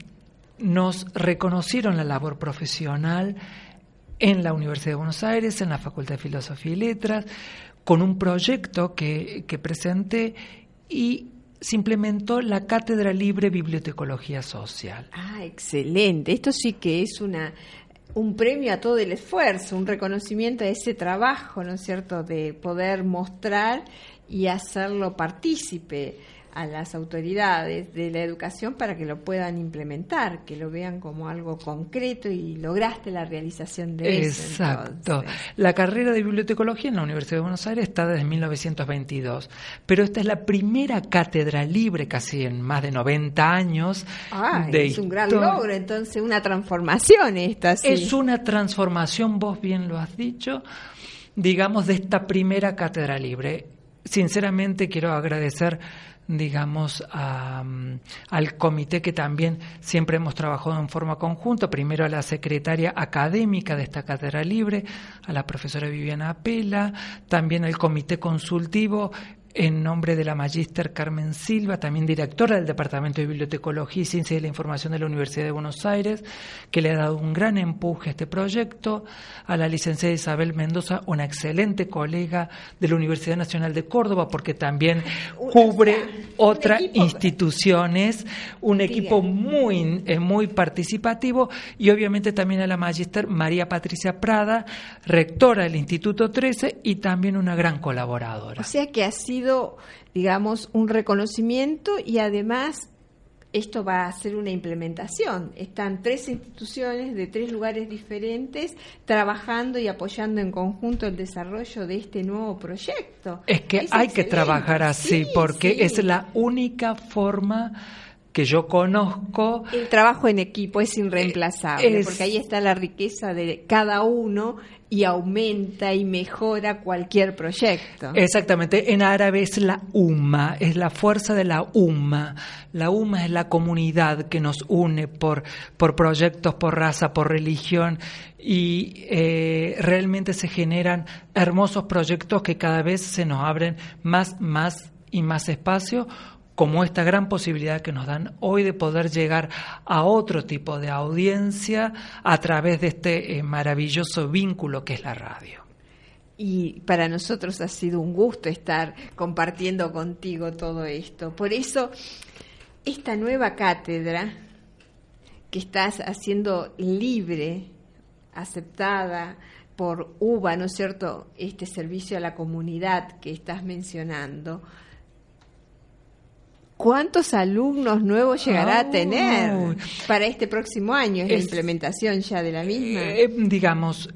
nos reconocieron la labor profesional en la Universidad de Buenos Aires, en la Facultad de Filosofía y Letras, con un proyecto que, que presenté y se implementó la Cátedra Libre Bibliotecología Social. Ah, excelente. Esto sí que es una un premio a todo el esfuerzo, un reconocimiento a ese trabajo, ¿no es cierto?, de poder mostrar y hacerlo partícipe a las autoridades de la educación para que lo puedan implementar, que lo vean como algo concreto y lograste la realización de eso. Exacto. Entonces. La carrera de bibliotecología en la Universidad de Buenos Aires está desde mil novecientos veintidós, pero esta es la primera cátedra libre casi en más de noventa años. Ah, de es un gran historia. logro, entonces una transformación esta. Sí. Es una transformación, vos bien lo has dicho, digamos, de esta primera cátedra libre. Sinceramente quiero agradecer digamos, a, al comité que también siempre hemos trabajado en forma conjunta, primero a la secretaria académica de esta cátedra libre, a la profesora Viviana Apela, también al comité consultivo en nombre de la magíster Carmen Silva, también directora del Departamento de Bibliotecología y Ciencia de la Información de la Universidad de Buenos Aires, que le ha dado un gran empuje a este proyecto, a la licenciada Isabel Mendoza, una excelente colega de la Universidad Nacional de Córdoba, porque también cubre otras instituciones, un equipo muy, eh, muy participativo, y obviamente también a la magíster María Patricia Prada, rectora del Instituto trece y también una gran colaboradora. O sea que ha sido, digamos, un reconocimiento y además esto va a ser una implementación. Están tres instituciones de tres lugares diferentes trabajando y apoyando en conjunto el desarrollo de este nuevo proyecto. Es que es hay excelente. que trabajar así, sí, porque sí. es la única forma que yo conozco. El trabajo en equipo es irreemplazable, Es- porque ahí está la riqueza de cada uno y aumenta y mejora cualquier proyecto. Exactamente, en árabe es la umma, es la fuerza de la umma. La umma es la comunidad que nos une por, por proyectos, por raza, por religión, y eh, realmente se generan hermosos proyectos que cada vez se nos abren más, más y más espacio, como esta gran posibilidad que nos dan hoy de poder llegar a otro tipo de audiencia a través de este eh, maravilloso vínculo que es la radio. Y para nosotros ha sido un gusto estar compartiendo contigo todo esto. Por eso, esta nueva cátedra que estás haciendo libre, aceptada por U B A, ¿no es cierto?, este servicio a la comunidad que estás mencionando, ¿cuántos alumnos nuevos llegará a tener Ay. para este próximo año? ¿Es, la Es- implementación ya de la misma? Eh, digamos,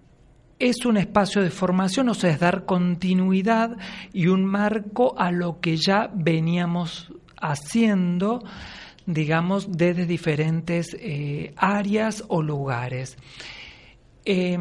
es un espacio de formación, o sea, es dar continuidad y un marco a lo que ya veníamos haciendo, digamos, desde diferentes eh, áreas o lugares. Eh,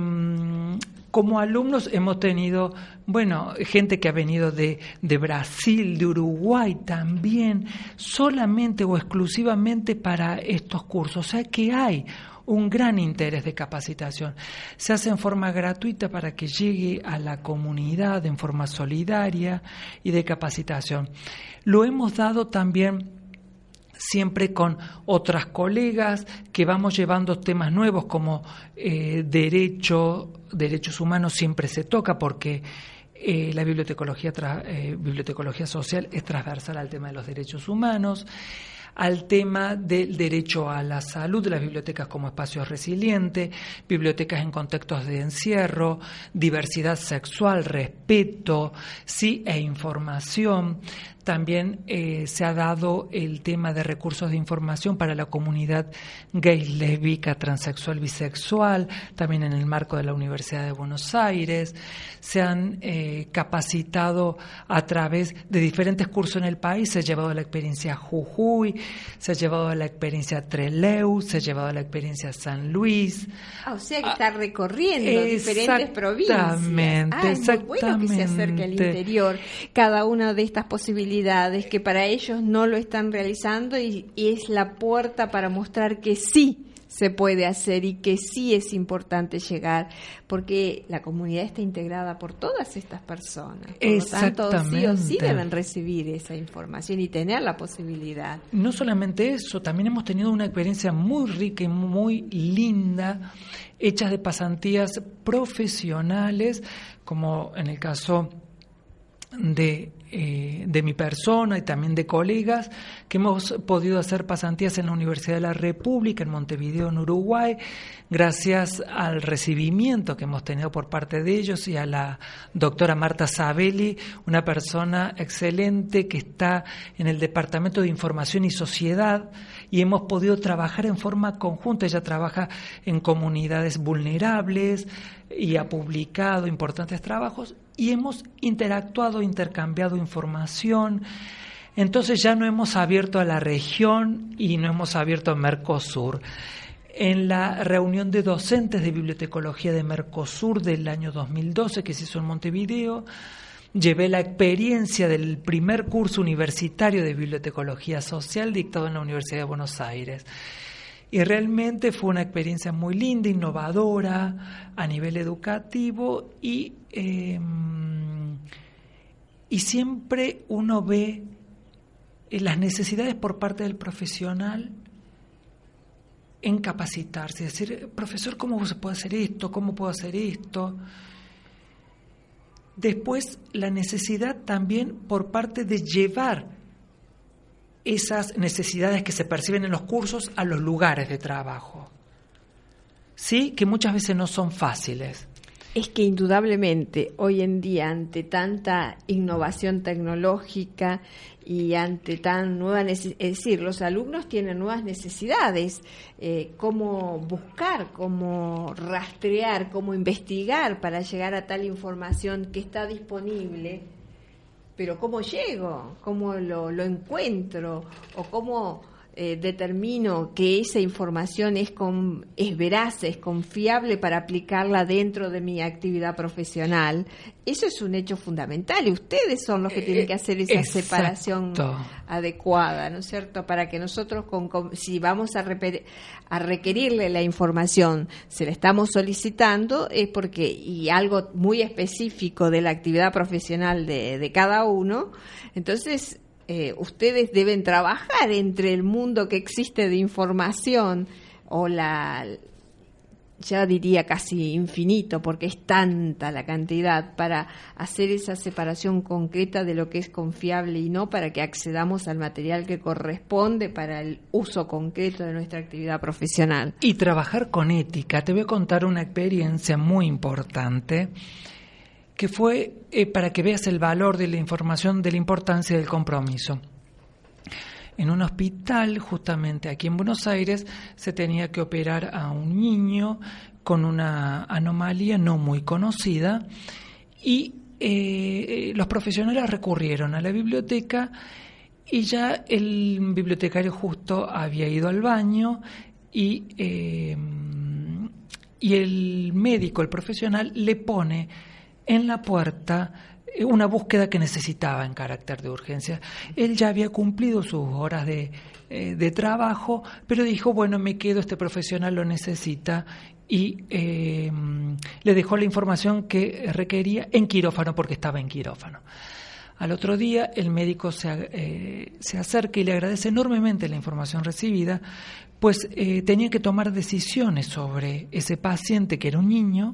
como alumnos hemos tenido, bueno, gente que ha venido de, de Brasil, de Uruguay también, solamente o exclusivamente para estos cursos. O sea que hay un gran interés de capacitación. Se hace en forma gratuita para que llegue a la comunidad en forma solidaria y de capacitación. Lo hemos dado también siempre con otras colegas que vamos llevando temas nuevos como eh, derecho, derechos humanos siempre se toca porque eh, la bibliotecología, tra, eh, bibliotecología social es transversal al tema de los derechos humanos, al tema del derecho a la salud, de las bibliotecas como espacios resilientes, bibliotecas en contextos de encierro, diversidad sexual, respeto, sí, e información. También eh, se ha dado el tema de recursos de información para la comunidad gay, lésbica, transexual, bisexual, también en el marco de la Universidad de Buenos Aires. Se han eh, capacitado a través de diferentes cursos en el país, se ha llevado la experiencia Jujuy, se ha llevado la experiencia Trelew, se ha llevado la experiencia San Luis. Ah, o sea que está recorriendo diferentes provincias. Exactamente, Ah, es muy bueno que se acerque al exactamente. interior cada una de estas posibilidades que para ellos no lo están realizando y, y es la puerta para mostrar que sí se puede hacer y que sí es importante llegar, porque la comunidad está integrada por todas estas personas. Por lo tanto, sí o sí Exactamente. deben recibir esa información y tener la posibilidad. No solamente eso, también hemos tenido una experiencia muy rica y muy linda, hechas de pasantías profesionales, como en el caso de, eh, de mi persona y también de colegas, que hemos podido hacer pasantías en la Universidad de la República, en Montevideo, en Uruguay, gracias al recibimiento que hemos tenido por parte de ellos y a la doctora Marta Sabelli, una persona excelente que está en el Departamento de Información y Sociedad, y hemos podido trabajar en forma conjunta. Ella trabaja en comunidades vulnerables y ha publicado importantes trabajos y hemos interactuado, intercambiado información. Entonces ya no hemos abierto a la región y no hemos abierto a Mercosur. En la reunión de docentes de bibliotecología de Mercosur del año dos mil doce que se hizo en Montevideo, llevé la experiencia del primer curso universitario de bibliotecología social dictado en la Universidad de Buenos Aires. Y realmente fue una experiencia muy linda, innovadora a nivel educativo y, eh, y siempre uno ve eh, las necesidades por parte del profesional en capacitarse, es decir, profesor, ¿cómo se puede hacer esto? ¿Cómo puedo hacer esto? Después, la necesidad también por parte de llevar esas necesidades que se perciben en los cursos a los lugares de trabajo. Sí, que muchas veces no son fáciles. Es que indudablemente hoy en día, ante tanta innovación tecnológica y ante tan nueva necesidad, es decir, los alumnos tienen nuevas necesidades, eh, cómo buscar, cómo rastrear, cómo investigar para llegar a tal información que está disponible, pero cómo llego, cómo lo, lo encuentro o cómo eh, determino que esa información es, con, es veraz, es confiable para aplicarla dentro de mi actividad profesional, eso es un hecho fundamental y ustedes son los que tienen que hacer esa Exacto. separación adecuada, ¿no es cierto? Para que nosotros, con, con, si vamos a, reper, a requerirle la información, se la estamos solicitando, es porque, y algo muy específico de la actividad profesional de, de cada uno, entonces Eh, ustedes deben trabajar entre el mundo que existe de información o la, ya diría casi infinito, porque es tanta la cantidad, para hacer esa separación concreta de lo que es confiable y no, para que accedamos al material que corresponde para el uso concreto de nuestra actividad profesional. Y trabajar con ética. Te voy a contar una experiencia muy importante que fue eh, para que veas el valor de la información, de la importancia del compromiso. En un hospital, justamente aquí en Buenos Aires, se tenía que operar a un niño con una anomalía no muy conocida y eh, los profesionales recurrieron a la biblioteca y ya el bibliotecario justo había ido al baño y, eh, y el médico, el profesional, le pone en la puerta una búsqueda que necesitaba en carácter de urgencia. Él ya había cumplido sus horas de, eh, de trabajo, pero dijo, bueno, me quedo, este profesional lo necesita, y eh, le dejó la información que requería en quirófano, porque estaba en quirófano. Al otro día el médico se, eh, se acerca y le agradece enormemente la información recibida, pues eh, tenía que tomar decisiones sobre ese paciente, que era un niño,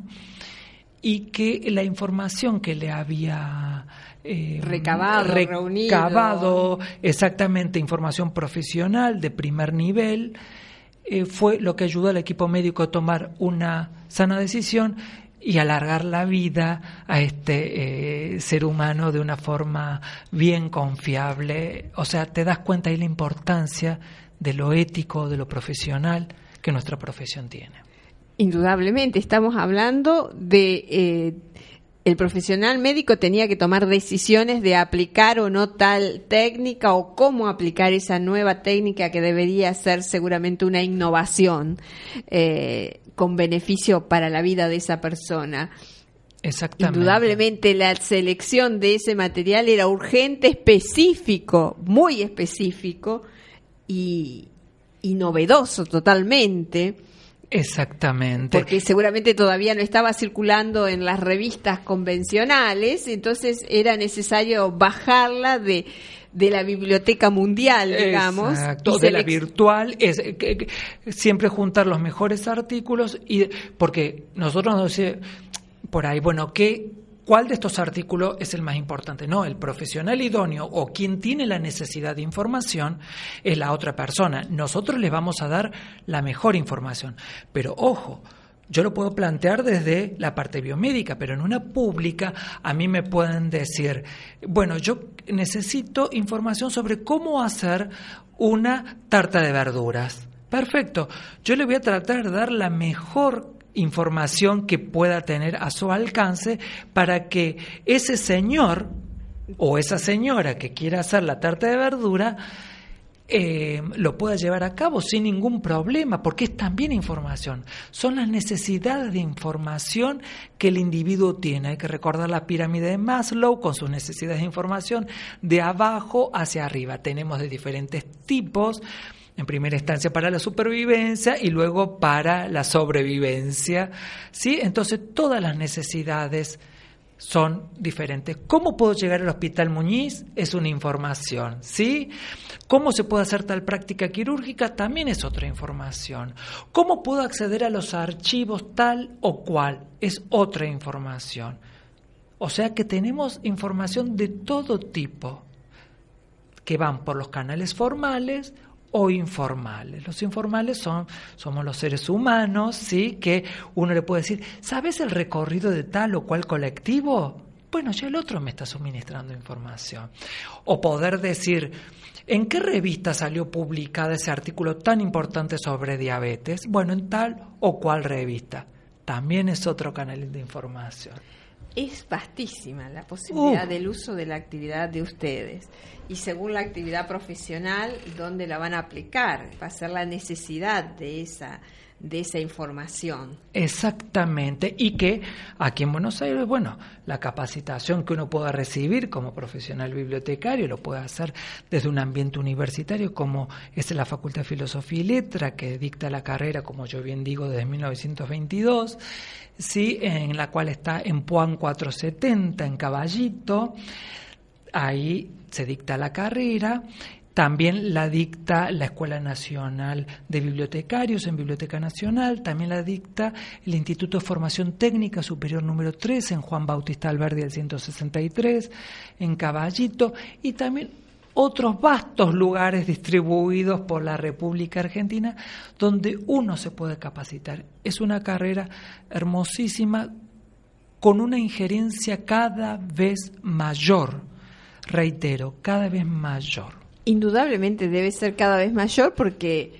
y que la información que le había eh, recabado, recabado reunido. Exactamente, información profesional de primer nivel, eh, fue lo que ayudó al equipo médico a tomar una sana decisión y alargar la vida a este eh, ser humano de una forma bien confiable. O sea, te das cuenta de la importancia de lo ético, de lo profesional que nuestra profesión tiene. Indudablemente, estamos hablando de eh, el profesional médico tenía que tomar decisiones de aplicar o no tal técnica o cómo aplicar esa nueva técnica que debería ser seguramente una innovación eh, con beneficio para la vida de esa persona. Exactamente. Indudablemente la selección de ese material era urgente, específico, muy específico y, y novedoso totalmente. Exactamente. Porque seguramente todavía no estaba circulando en las revistas convencionales, entonces era necesario bajarla de, de la biblioteca mundial, digamos. Exacto, de la virtual, es que, que, siempre juntar los mejores artículos, y porque nosotros nos decimos por ahí, bueno, ¿qué? ¿Cuál de estos artículos es el más importante? No, el profesional idóneo o quien tiene la necesidad de información es la otra persona. Nosotros les vamos a dar la mejor información. Pero ojo, yo lo puedo plantear desde la parte biomédica, pero en una pública a mí me pueden decir, bueno, yo necesito información sobre cómo hacer una tarta de verduras. Perfecto, yo le voy a tratar de dar la mejor información que pueda tener a su alcance para que ese señor o esa señora que quiera hacer la tarta de verdura eh, lo pueda llevar a cabo sin ningún problema, porque es también información. Son las necesidades de información que el individuo tiene. Hay que recordar la pirámide de Maslow con sus necesidades de información de abajo hacia arriba. Tenemos de diferentes tipos. En primera instancia para la supervivencia y luego para la sobrevivencia, ¿sí? Entonces todas las necesidades son diferentes. ¿Cómo puedo llegar al Hospital Muñiz? Es una información, ¿sí? ¿Cómo se puede hacer tal práctica quirúrgica? También es otra información. ¿Cómo puedo acceder a los archivos tal o cual? Es otra información. O sea que tenemos información de todo tipo que van por los canales formales o informales. Los informales son somos los seres humanos, ¿sí? Que uno le puede decir, ¿sabes el recorrido de tal o cual colectivo? Bueno, ya el otro me está suministrando información. O poder decir, ¿en qué revista salió publicada ese artículo tan importante sobre diabetes? Bueno, en tal o cual revista. También es otro canal de información. es vastísima la posibilidad Uh. del uso de la actividad de ustedes. Y según la actividad profesional, ¿dónde la van a aplicar? Va a ser la necesidad de esa de esa información. Exactamente, y que aquí en Buenos Aires, bueno, la capacitación que uno pueda recibir como profesional bibliotecario lo puede hacer desde un ambiente universitario como es la Facultad de Filosofía y Letra, que dicta la carrera, como yo bien digo, desde mil novecientos veintidós, sí, en la cual está en Puan cuatrocientos setenta, en Caballito. Ahí se dicta la carrera. También la dicta la Escuela Nacional de Bibliotecarios en Biblioteca Nacional, también la dicta el Instituto de Formación Técnica Superior número tres en Juan Bautista Alberdi del ciento sesenta y tres, en Caballito, y también otros vastos lugares distribuidos por la República Argentina donde uno se puede capacitar. Es una carrera hermosísima con una injerencia cada vez mayor, reitero, cada vez mayor. Indudablemente debe ser cada vez mayor porque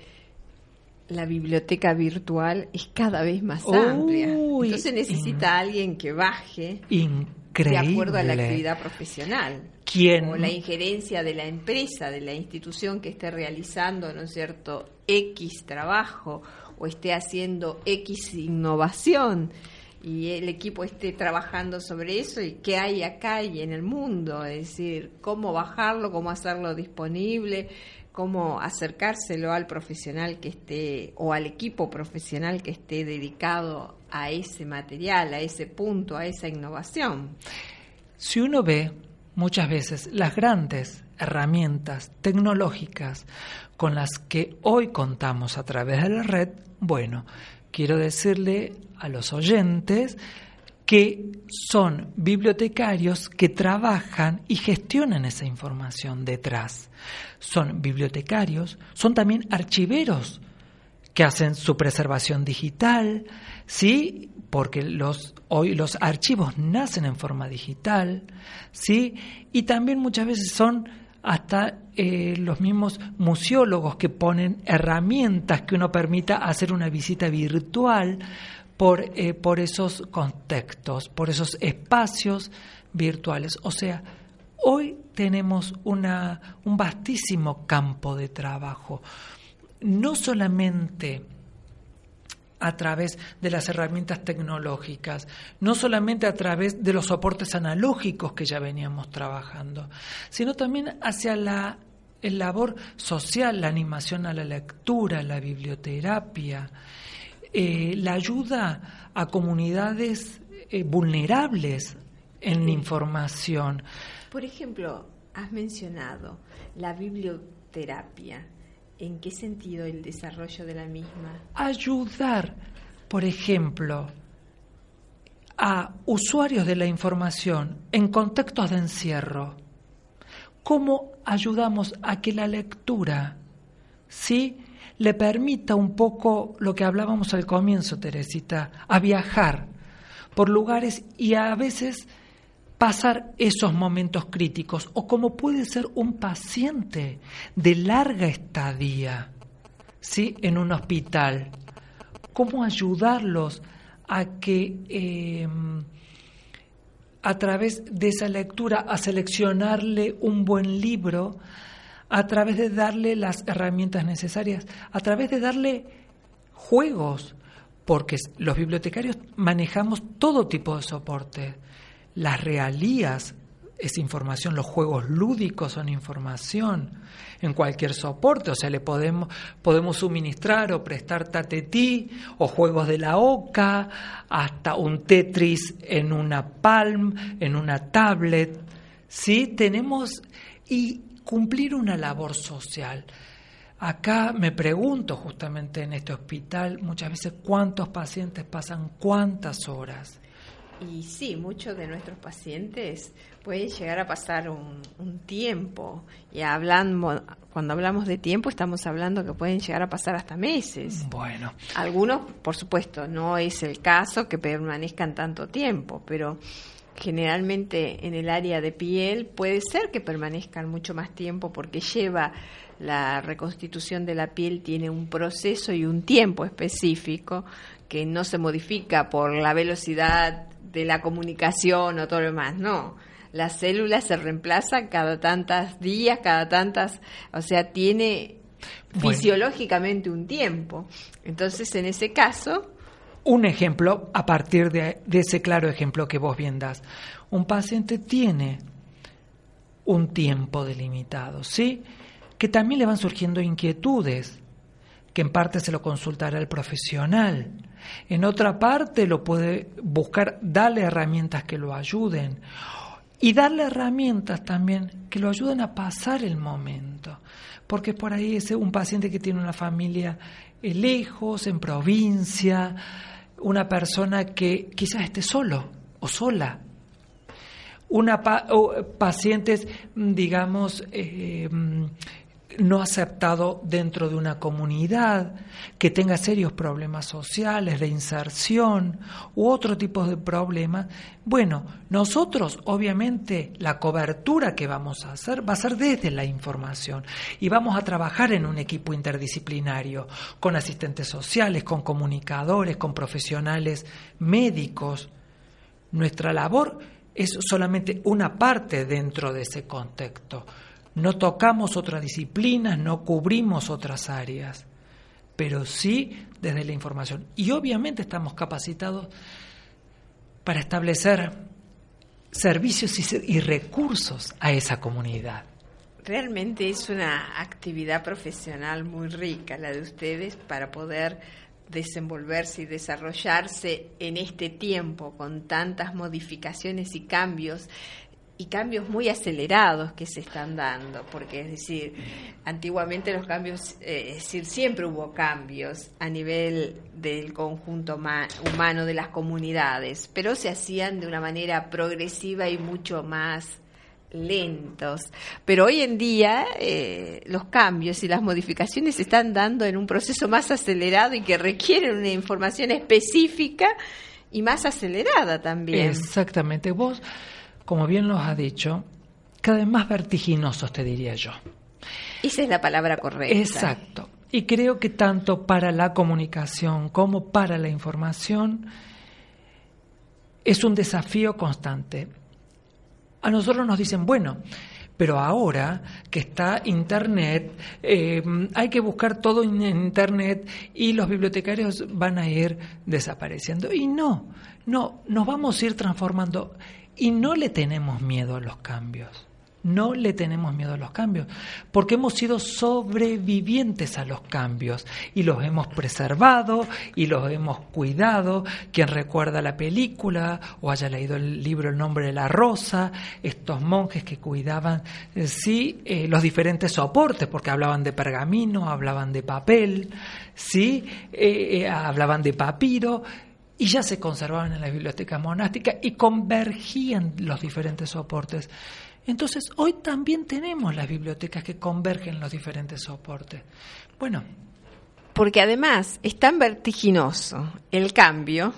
la biblioteca virtual es cada vez más Uy, amplia. Entonces necesita in- alguien que baje Increíble. de acuerdo a la actividad profesional. ¿Quién? O la injerencia de la empresa, de la institución que esté realizando, ¿no es cierto?, X trabajo o esté haciendo X innovación. Y el equipo esté trabajando sobre eso y qué hay acá y en el mundo, es decir, cómo bajarlo, cómo hacerlo disponible, cómo acercárselo al profesional que esté o al equipo profesional que esté dedicado a ese material, a ese punto, a esa innovación. Si uno ve muchas veces las grandes herramientas tecnológicas con las que hoy contamos a través de la red, bueno, quiero decirle a los oyentes que son bibliotecarios que trabajan y gestionan esa información detrás. Son bibliotecarios, son también archiveros que hacen su preservación digital, ¿sí? Porque los, hoy los archivos nacen en forma digital, ¿sí? Y también muchas veces son hasta eh, los mismos museólogos que ponen herramientas que uno permita hacer una visita virtual por, eh, por esos contextos, por esos espacios virtuales. O sea, hoy tenemos una, un vastísimo campo de trabajo, no solamente a través de las herramientas tecnológicas, no solamente a través de los soportes analógicos que ya veníamos trabajando, sino también hacia la el labor social, la animación a la lectura, la biblioterapia, eh, la ayuda a comunidades eh, vulnerables en la información. Por ejemplo, has mencionado la biblioterapia. ¿En qué sentido el desarrollo de la misma? Ayudar, por ejemplo, a usuarios de la información en contextos de encierro. ¿Cómo ayudamos a que la lectura, sí, le permita un poco lo que hablábamos al comienzo, Teresita, a viajar por lugares y a veces pasar esos momentos críticos, o como puede ser un paciente de larga estadía, ¿sí?, en un hospital? ¿Cómo ayudarlos a que eh, a través de esa lectura, a seleccionarle un buen libro, a través de darle las herramientas necesarias, a través de darle juegos, porque los bibliotecarios manejamos todo tipo de soporte. Las realías es información, los juegos lúdicos son información en cualquier soporte, o sea, le podemos podemos suministrar o prestar tatetí o juegos de la oca, hasta un Tetris en una Palm, en una tablet, ¿sí? Tenemos y cumplir una labor social. Acá me pregunto, justamente en este hospital, muchas veces cuántos pacientes pasan cuántas horas. Y sí, muchos de nuestros pacientes pueden llegar a pasar un, un tiempo. Y hablando, cuando hablamos de tiempo, estamos hablando que pueden llegar a pasar hasta meses. Bueno. Algunos, por supuesto, no es el caso que permanezcan tanto tiempo, pero generalmente en el área de piel, puede ser que permanezcan mucho más tiempo porque lleva la reconstitución de la piel, tiene un proceso y un tiempo específico que no se modifica por la velocidad de la comunicación o todo lo demás, no. Las células se reemplazan cada tantos días, cada tantas, o sea, tiene bueno. fisiológicamente un tiempo. Entonces, en ese caso... Un ejemplo, a partir de, de ese claro ejemplo que vos bien das. Un paciente tiene un tiempo delimitado, ¿sí? Que también le van surgiendo inquietudes, que en parte se lo consultará el profesional. En otra parte lo puede buscar, darle herramientas que lo ayuden. Y darle herramientas también que lo ayuden a pasar el momento. Porque por ahí es un paciente que tiene una familia eh, lejos, en provincia, una persona que quizás esté solo o sola. Una pa- o pacientes, digamos, eh, no aceptado dentro de una comunidad, que tenga serios problemas sociales, de inserción u otro tipo de problemas. Bueno, nosotros obviamente la cobertura que vamos a hacer va a ser desde la información y vamos a trabajar en un equipo interdisciplinario con asistentes sociales, con comunicadores, con profesionales médicos. Nuestra labor es solamente una parte dentro de ese contexto. No tocamos otras disciplinas, no cubrimos otras áreas, pero sí desde la información. Y obviamente estamos capacitados para establecer servicios y, y recursos a esa comunidad. Realmente es una actividad profesional muy rica la de ustedes para poder desenvolverse y desarrollarse en este tiempo con tantas modificaciones y cambios. Y cambios muy acelerados que se están dando, porque es decir, antiguamente los cambios, eh, es decir, siempre hubo cambios a nivel del conjunto ma- humano de las comunidades, pero se hacían de una manera progresiva y mucho más lentos. Pero hoy en día eh, los cambios y las modificaciones se están dando en un proceso más acelerado y que requieren una información específica y más acelerada también. Exactamente. Vos, como bien nos ha dicho, cada vez más vertiginosos, te diría yo. Esa es la palabra correcta. Exacto. Y creo que tanto para la comunicación como para la información es un desafío constante. A nosotros nos dicen, bueno, pero ahora que está Internet, eh, hay que buscar todo en Internet y los bibliotecarios van a ir desapareciendo. Y no, no, nos vamos a ir transformando. Y no le tenemos miedo a los cambios, no le tenemos miedo a los cambios, porque hemos sido sobrevivientes a los cambios y los hemos preservado y los hemos cuidado. Quien recuerda la película o haya leído el libro El nombre de la rosa, estos monjes que cuidaban eh, sí eh, los diferentes soportes, porque hablaban de pergamino, hablaban de papel, sí eh, eh, hablaban de papiro. Y ya se conservaban en la biblioteca monástica y convergían los diferentes soportes. Entonces, hoy también tenemos las bibliotecas que convergen los diferentes soportes. Bueno. Porque además es tan vertiginoso el cambio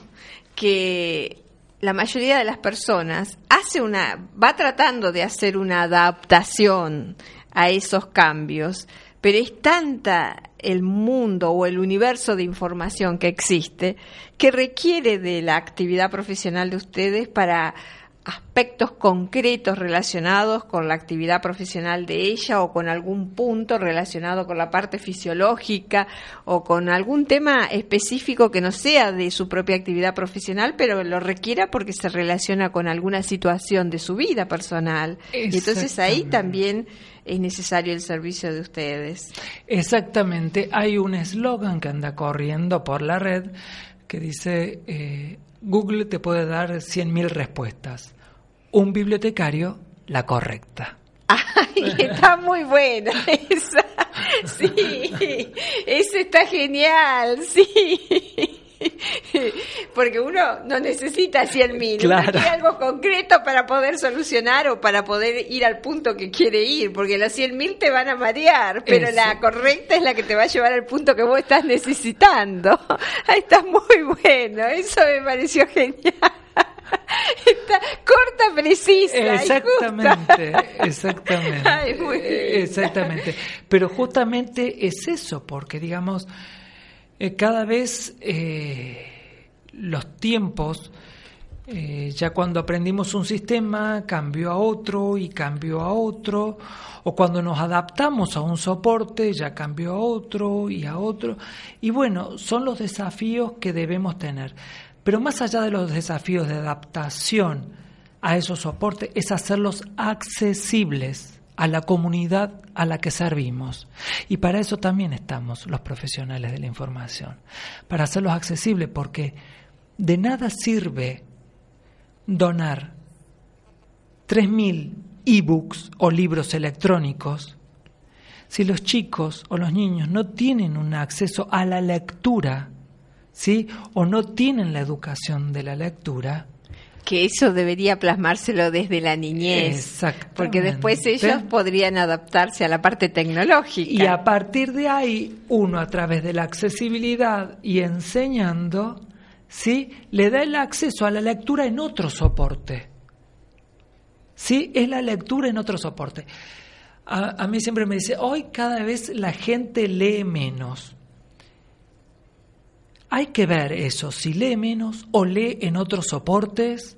que la mayoría de las personas hace una, va tratando de hacer una adaptación a esos cambios, pero es tanta el mundo o el universo de información que existe que requiere de la actividad profesional de ustedes para aspectos concretos relacionados con la actividad profesional de ella o con algún punto relacionado con la parte fisiológica o con algún tema específico que no sea de su propia actividad profesional, pero lo requiera porque se relaciona con alguna situación de su vida personal. Y entonces ahí también es necesario el servicio de ustedes. Exactamente. Hay un eslogan que anda corriendo por la red que dice eh, Google te puede dar cien mil respuestas. Un bibliotecario, la correcta. Ay, está muy buena esa. Sí, esa está genial, sí. Porque uno no necesita cien mil, claro. Uno quiere algo concreto para poder solucionar o para poder ir al punto que quiere ir, porque los cien mil te van a marear, pero Eso. La correcta es la que te va a llevar al punto que vos estás necesitando. Ahí está muy bueno, eso me pareció genial. Está corta, precisa. Exactamente, exactamente. Ay, muy bien. Exactamente. Pero justamente es eso, porque digamos, eh, cada vez eh, los tiempos, eh, ya cuando aprendimos un sistema, cambió a otro y cambió a otro, o cuando nos adaptamos a un soporte, ya cambió a otro y a otro. Y bueno, son los desafíos que debemos tener. Pero más allá de los desafíos de adaptación a esos soportes, es hacerlos accesibles a la comunidad a la que servimos. Y para eso también estamos los profesionales de la información, para hacerlos accesibles, porque de nada sirve donar tres mil ebooks o libros electrónicos si los chicos o los niños no tienen un acceso a la lectura, ¿sí? O no tienen la educación de la lectura. Que eso debería plasmárselo desde la niñez. Exactamente. Porque después ellos podrían adaptarse a la parte tecnológica. Y a partir de ahí, uno a través de la accesibilidad y enseñando, ¿sí? Le da el acceso a la lectura en otro soporte. ¿Sí? Es la lectura en otro soporte. A, a mí siempre me dice, hoy cada vez la gente lee menos. Hay que ver eso, si lee menos o lee en otros soportes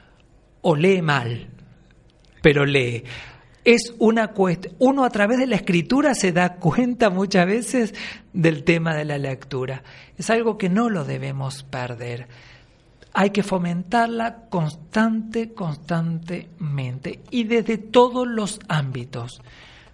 o lee mal, pero lee. Es una cuestión, uno a través de la escritura se da cuenta muchas veces del tema de la lectura. Es algo que no lo debemos perder. Hay que fomentarla constante, constantemente y desde todos los ámbitos.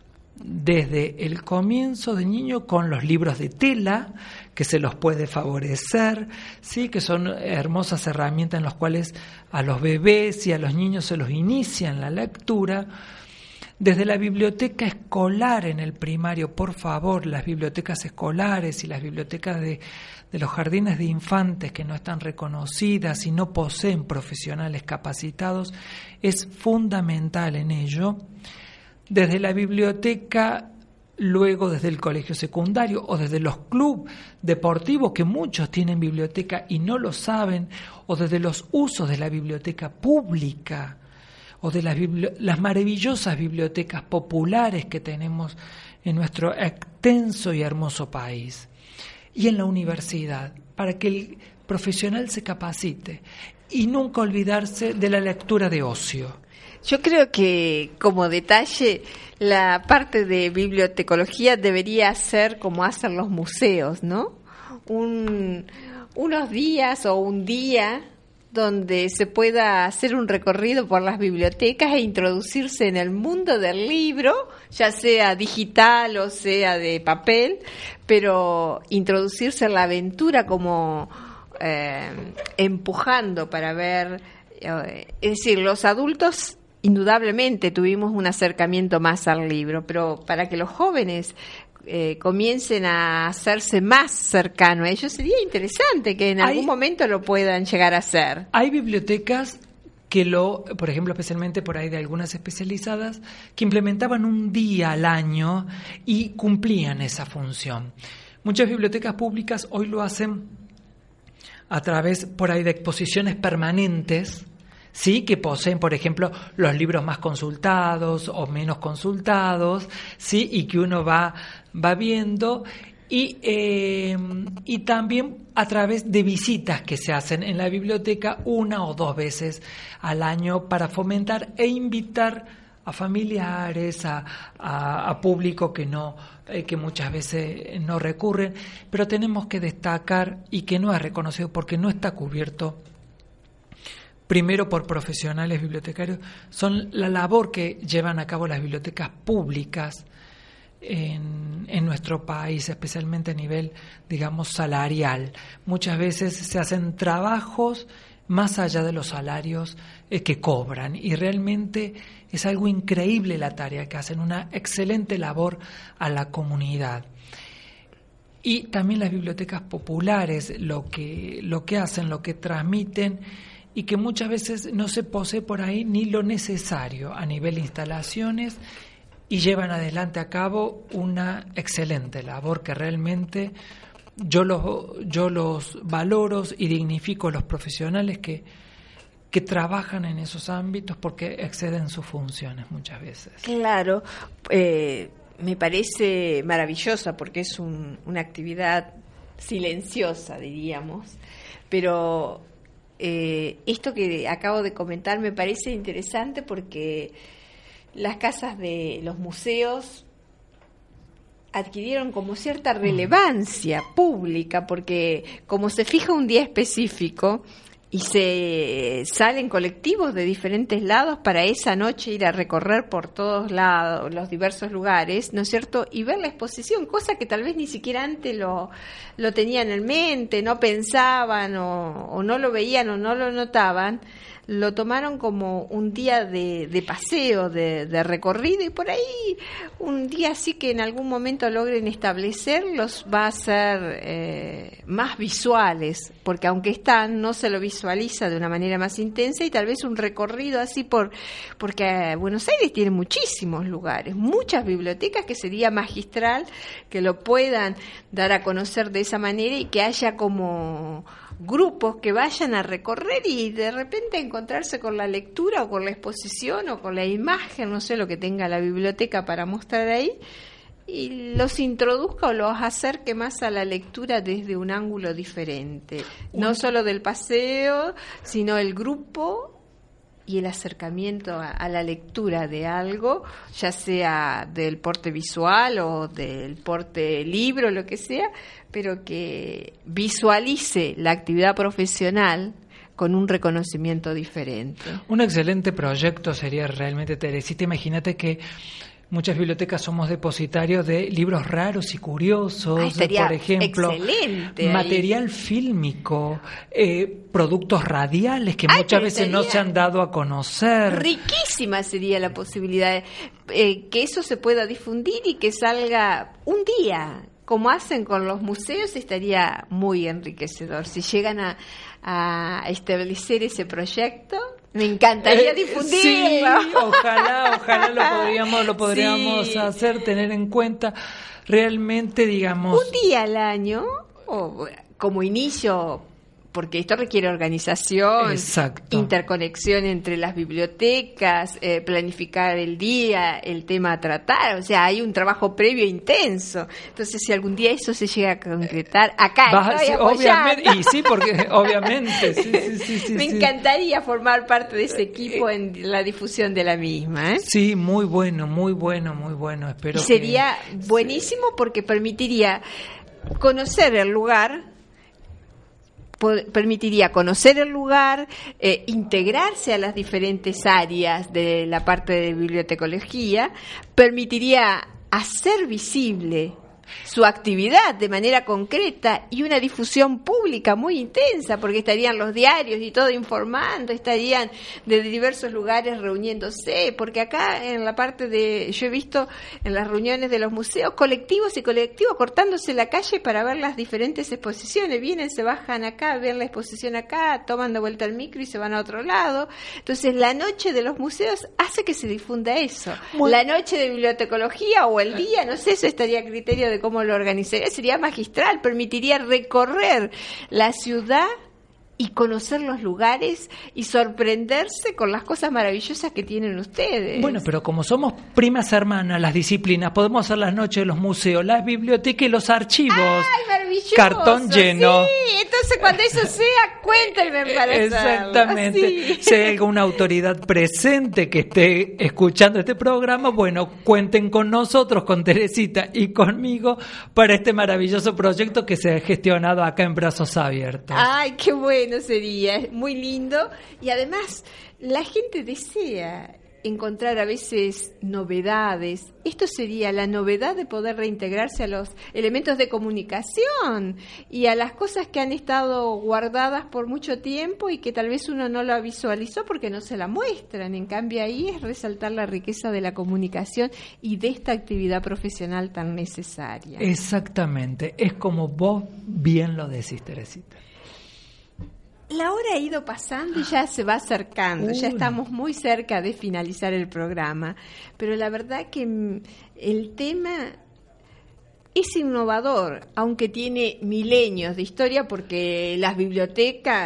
Desde el comienzo de niño con los libros de tela, que se los puede favorecer, sí, que son hermosas herramientas en las cuales a los bebés y a los niños se los inicia en la lectura. Desde la biblioteca escolar en el primario, por favor, las bibliotecas escolares y las bibliotecas de, de los jardines de infantes que no están reconocidas y no poseen profesionales capacitados, es fundamental en ello. Desde la biblioteca, luego desde el colegio secundario o desde los clubes deportivos, que muchos tienen biblioteca y no lo saben, o desde los usos de la biblioteca pública, o de las, bibli- las maravillosas bibliotecas populares que tenemos en nuestro extenso y hermoso país. Y en la universidad, para que el profesional se capacite y nunca olvidarse de la lectura de ocio. Yo creo que, como detalle, la parte de bibliotecología debería ser como hacen los museos, ¿no? Un, unos días o un día donde se pueda hacer un recorrido por las bibliotecas e introducirse en el mundo del libro, ya sea digital o sea de papel, pero introducirse en la aventura como eh, empujando para ver, eh, es decir, los adultos indudablemente tuvimos un acercamiento más al libro, pero para que los jóvenes eh, comiencen a hacerse más cercano a ellos, sería interesante que en Hay, algún momento lo puedan llegar a hacer. Hay bibliotecas que lo, por ejemplo, especialmente por ahí de algunas especializadas, que implementaban un día al año y cumplían esa función. Muchas bibliotecas públicas hoy lo hacen a través por ahí de exposiciones permanentes, sí, que poseen, por ejemplo, los libros más consultados o menos consultados, sí, y que uno va, va viendo, y, eh, y también a través de visitas que se hacen en la biblioteca una o dos veces al año para fomentar e invitar a familiares, a, a, a público que no, eh, que muchas veces no recurren, pero tenemos que destacar y que no es reconocido porque no está cubierto primero por profesionales bibliotecarios, son la labor que llevan a cabo las bibliotecas públicas en, en nuestro país, especialmente a nivel, digamos, salarial. Muchas veces se hacen trabajos más allá de los salarios eh, que cobran, y realmente es algo increíble la tarea que hacen, una excelente labor a la comunidad. Y también las bibliotecas populares, lo que, lo que hacen, lo que transmiten, y que muchas veces no se posee por ahí ni lo necesario a nivel de instalaciones, y llevan adelante a cabo una excelente labor que realmente yo los, yo los valoro y dignifico a los profesionales que, que trabajan en esos ámbitos porque exceden sus funciones muchas veces. Claro, eh, me parece maravillosa porque es un, una actividad silenciosa, diríamos, pero eh, esto que acabo de comentar me parece interesante porque las casas de los museos adquirieron como cierta relevancia pública, porque como se fija un día específico y se salen colectivos de diferentes lados para esa noche ir a recorrer por todos lados los diversos lugares, ¿no es cierto? Y ver la exposición, cosa que tal vez ni siquiera antes lo, lo tenían en mente, no pensaban o, o no lo veían o no lo notaban, lo tomaron como un día de, de paseo, de, de recorrido, y por ahí un día así que en algún momento logren establecerlos va a ser eh, más visuales, porque aunque están, no se lo visualiza de una manera más intensa, y tal vez un recorrido así por, porque Buenos Aires tiene muchísimos lugares, muchas bibliotecas, que sería magistral que lo puedan dar a conocer de esa manera y que haya como grupos que vayan a recorrer y de repente encontrarse con la lectura o con la exposición o con la imagen, no sé lo que tenga la biblioteca para mostrar ahí, y los introduzca o los acerque más a la lectura desde un ángulo diferente, no solo del paseo, sino el grupo y el acercamiento a, a la lectura de algo, ya sea del porte visual o del porte libro, lo que sea, pero que visualice la actividad profesional con un reconocimiento diferente. Un excelente proyecto sería realmente, Teresita. Imagínate que muchas bibliotecas somos depositarios de libros raros y curiosos, Ay, estaría por ejemplo, excelente material ahí. fílmico, eh, productos radiales que Ay, muchas pero veces no sería se han dado a conocer. Riquísima sería la posibilidad de eh, que eso se pueda difundir y que salga un día, como hacen con los museos. Estaría muy enriquecedor. Si llegan a, a establecer ese proyecto, me encantaría Eh, difundirlo. Sí, ojalá, ojalá lo podríamos, lo podríamos Sí. hacer, tener en cuenta realmente, digamos. Un día al año, o como inicio, porque esto requiere organización, Exacto. interconexión entre las bibliotecas, eh, planificar el día, el tema a tratar, o sea, hay un trabajo previo intenso. Entonces, si algún día eso se llega a concretar, acá Vas- estoy sí, apoyando. obviamente, y sí, porque obviamente, sí, sí, sí, sí, Me sí. encantaría formar parte de ese equipo en la difusión de la misma, ¿eh? Sí, muy bueno, muy bueno, muy bueno. Espero Y sería que... buenísimo porque permitiría conocer el lugar, po- permitiría conocer el lugar, eh, integrarse a las diferentes áreas de la parte de bibliotecología, permitiría hacer visible su actividad de manera concreta y una difusión pública muy intensa, porque estarían los diarios y todo informando, estarían de diversos lugares reuniéndose, porque acá en la parte de, yo he visto en las reuniones de los museos colectivos y colectivos cortándose la calle para ver las diferentes exposiciones, vienen, se bajan acá, ven la exposición acá, toman de vuelta el micro y se van a otro lado. Entonces la noche de los museos hace que se difunda eso. Muy- La noche de bibliotecología o el día, no sé, eso estaría a criterio de cómo lo organizaría, sería magistral, permitiría recorrer la ciudad y conocer los lugares y sorprenderse con las cosas maravillosas que tienen ustedes. Bueno, pero como somos primas hermanas, las disciplinas, podemos hacer las noches de los museos, las bibliotecas y los archivos. ¡Ay, maravilloso! Cartón lleno. Sí, entonces cuando eso sea, cuéntenme para hacerlo. Exactamente. Sí. Si hay alguna autoridad presente que esté escuchando este programa, bueno, cuenten con nosotros, con Teresita y conmigo para este maravilloso proyecto que se ha gestionado acá en Brazos Abiertos. Ay, qué bueno sería, es muy lindo. Y además, la gente desea encontrar a veces novedades. Esto sería la novedad de poder reintegrarse a los elementos de comunicación y a las cosas que han estado guardadas por mucho tiempo y que tal vez uno no la visualizó porque no se la muestran. En cambio, ahí es resaltar la riqueza de la comunicación y de esta actividad profesional tan necesaria. Exactamente, es como vos bien lo decís, Teresita. La hora ha ido pasando y ya se va acercando, ya Uy. estamos muy cerca de finalizar el programa, pero la verdad que mm, el tema es innovador, aunque tiene milenios de historia, porque las bibliotecas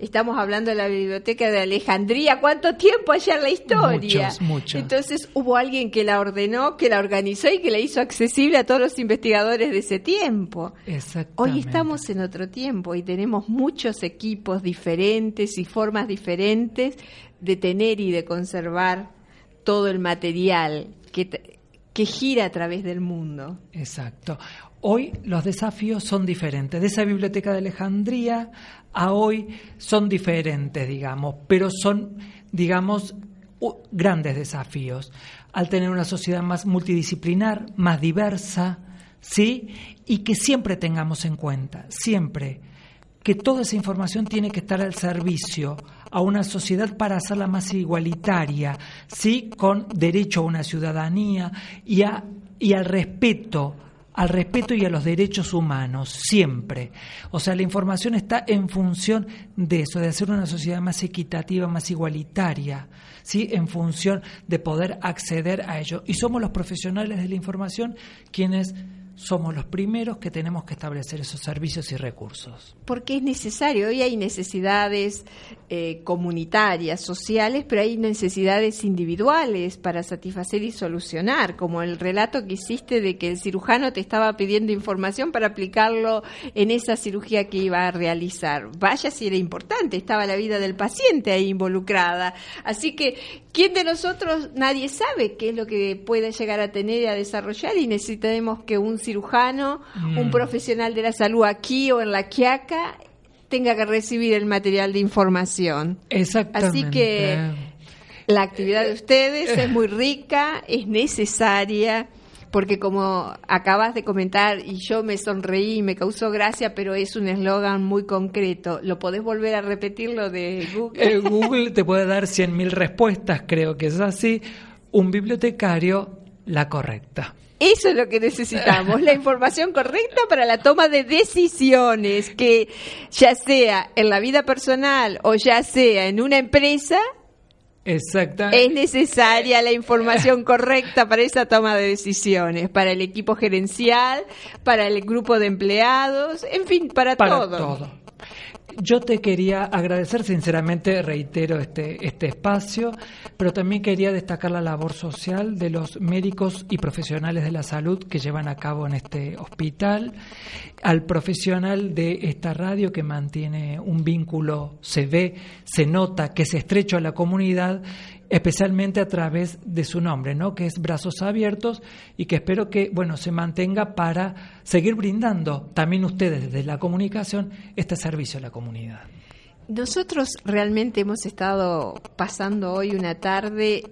estamos hablando de la biblioteca de Alejandría, ¿cuánto tiempo allá en la historia? Muchos, muchos. Entonces hubo alguien que la ordenó, que la organizó y que la hizo accesible a todos los investigadores de ese tiempo. Exactamente. Hoy estamos en otro tiempo y tenemos muchos equipos diferentes y formas diferentes de tener y de conservar todo el material que, que gira a través del mundo. Exacto. Hoy los desafíos son diferentes. De esa biblioteca de Alejandría a hoy son diferentes, digamos, pero son, digamos, uh, grandes desafíos. Al tener una sociedad más multidisciplinar, más diversa, ¿sí? Y que siempre tengamos en cuenta, siempre, que toda esa información tiene que estar al servicio a una sociedad para hacerla más igualitaria, ¿sí? Con derecho a una ciudadanía y, a, y al respeto, al respeto y a los derechos humanos, siempre. O sea, la información está en función de eso, de hacer una sociedad más equitativa, más igualitaria, ¿sí? En función de poder acceder a ello. Y somos los profesionales de la información quienes somos los primeros que tenemos que establecer esos servicios y recursos. Porque es necesario, hoy hay necesidades eh, comunitarias, sociales, pero hay necesidades individuales para satisfacer y solucionar, como el relato que hiciste de que el cirujano te estaba pidiendo información para aplicarlo en esa cirugía que iba a realizar. Vaya si era importante, estaba la vida del paciente ahí involucrada. Así que, ¿quién de nosotros? Nadie sabe qué es lo que puede llegar a tener y a desarrollar, y necesitamos que un cirujano, mm. un profesional de la salud aquí o en La Quiaca tenga que recibir el material de información. Exactamente. Así que la actividad de ustedes es muy rica, es necesaria, porque como acabas de comentar y yo me sonreí y me causó gracia, pero es un eslogan muy concreto. ¿Lo podés volver a repetir lo de Google? Eh, Google te puede dar cien mil respuestas, creo que es así. Un bibliotecario, la correcta. Eso es lo que necesitamos, la información correcta para la toma de decisiones, que ya sea en la vida personal o ya sea en una empresa, exacta, es necesaria la información correcta para esa toma de decisiones, para el equipo gerencial, para el grupo de empleados, en fin, para, para todo. todo. Yo te quería agradecer, sinceramente, reitero este, este espacio, pero también quería destacar la labor social de los médicos y profesionales de la salud que llevan a cabo en este hospital, al profesional de esta radio que mantiene un vínculo, se ve, se nota, que es estrecho a la comunidad, especialmente a través de su nombre, ¿no? Que es Brazos Abiertos, y que espero que, bueno, se mantenga para seguir brindando también ustedes desde la comunicación este servicio a la comunidad. Nosotros realmente hemos estado pasando hoy una tarde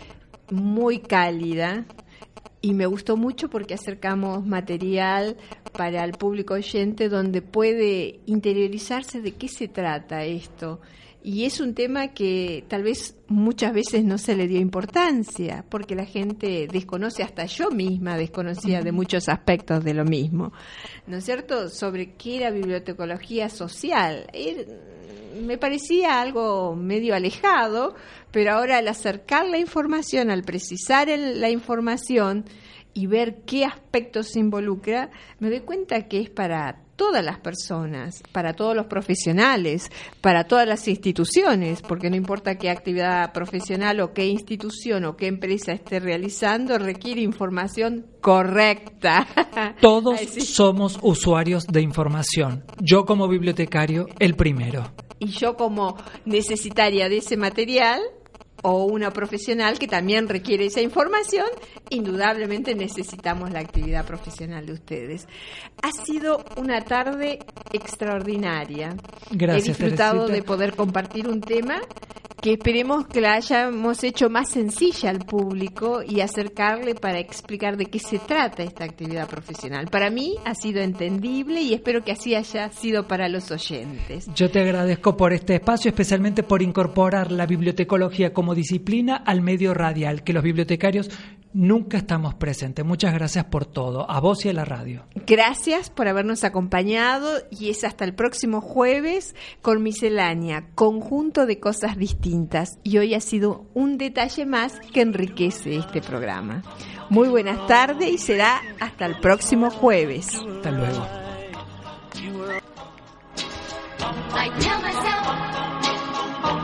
muy cálida y me gustó mucho porque acercamos material para el público oyente donde puede interiorizarse de qué se trata esto. Y es un tema que tal vez muchas veces no se le dio importancia, porque la gente desconoce, hasta yo misma desconocía de muchos aspectos de lo mismo, ¿no es cierto?, sobre qué era bibliotecología social. Er, me parecía algo medio alejado, pero ahora al acercar la información, al precisar el, la información y ver qué aspectos se involucra, me doy cuenta que es para todas las personas, para todos los profesionales, para todas las instituciones, porque no importa qué actividad profesional o qué institución o qué empresa esté realizando, requiere información correcta. Todos somos usuarios de información. Yo como bibliotecario, el primero. Y yo como necesitaria de ese material, o una profesional que también requiere esa información, indudablemente necesitamos la actividad profesional de ustedes. Ha sido una tarde extraordinaria. Gracias, He disfrutado Teresita. de poder compartir un tema que esperemos que la hayamos hecho más sencilla al público y acercarle para explicar de qué se trata esta actividad profesional. Para mí ha sido entendible y espero que así haya sido para los oyentes. Yo te agradezco por este espacio, especialmente por incorporar la bibliotecología como disciplina al medio radial, que los bibliotecarios nunca estamos presentes. Muchas gracias por todo, a vos y a la radio. Gracias por habernos acompañado y es hasta el próximo jueves con Miscelánea, conjunto de cosas distintas. Y hoy ha sido un detalle más que enriquece este programa. Muy buenas tardes y será hasta el próximo jueves. Hasta luego. I tell myself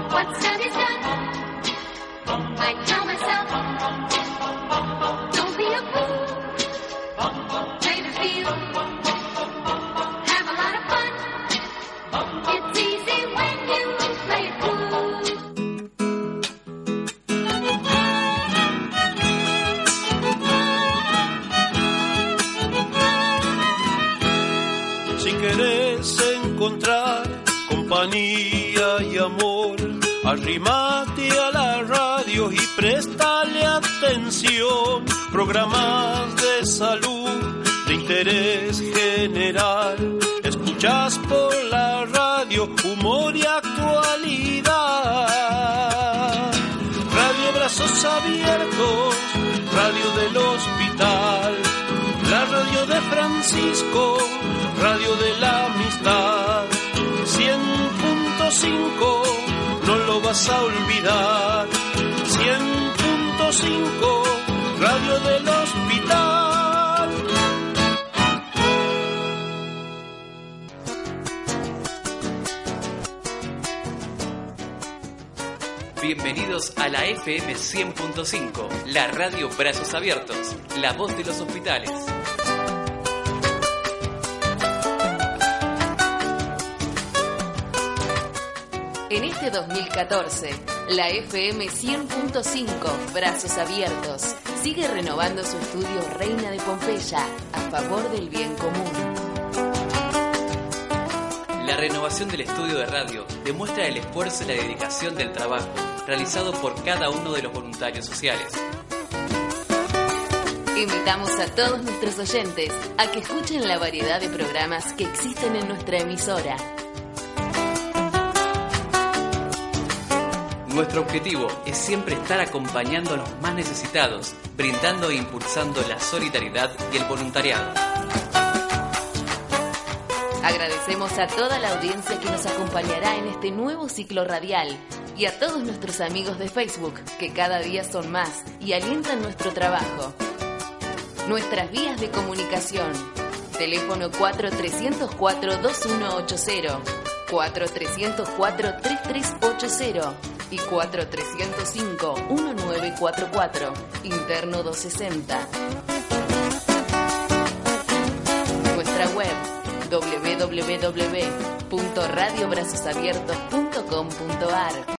What's done is done. I tell myself, don't be a fool. Play the field. Have a lot of fun. It's easy when you play it cool. Si querés encontrar compañía y amor, arrímate a la radio y préstale atención. Programas de salud, de interés general, escuchás por la radio humor y actualidad. Radio Brazos Abiertos, radio del hospital, la radio de Francisco, radio de la amistad. Cien punto cinco, no lo vas a olvidar. Cien punto cinco, radio del hospital. Bienvenidos a la F M cien punto cinco, la radio Brazos Abiertos, la voz de los hospitales. En este dos mil catorce, la F M cien punto cinco, Brazos Abiertos, sigue renovando su estudio Reina de Pompeya a favor del bien común. La renovación del estudio de radio demuestra el esfuerzo y la dedicación del trabajo realizado por cada uno de los voluntarios sociales. Invitamos a todos nuestros oyentes a que escuchen la variedad de programas que existen en nuestra emisora. Nuestro objetivo es siempre estar acompañando a los más necesitados, brindando e impulsando la solidaridad y el voluntariado. Agradecemos a toda la audiencia que nos acompañará en este nuevo ciclo radial y a todos nuestros amigos de Facebook, que cada día son más y alientan nuestro trabajo. Nuestras vías de comunicación: teléfono cuatro tres cero cuatro dos uno ocho cero, cuatro tres cero cuatro tres tres ocho cero y cuatro tres cero cinco uno nueve cuatro cuatro, interno doscientos sesenta. Nuestra web doble u doble u doble u punto radio brazos abiertos punto com punto a r.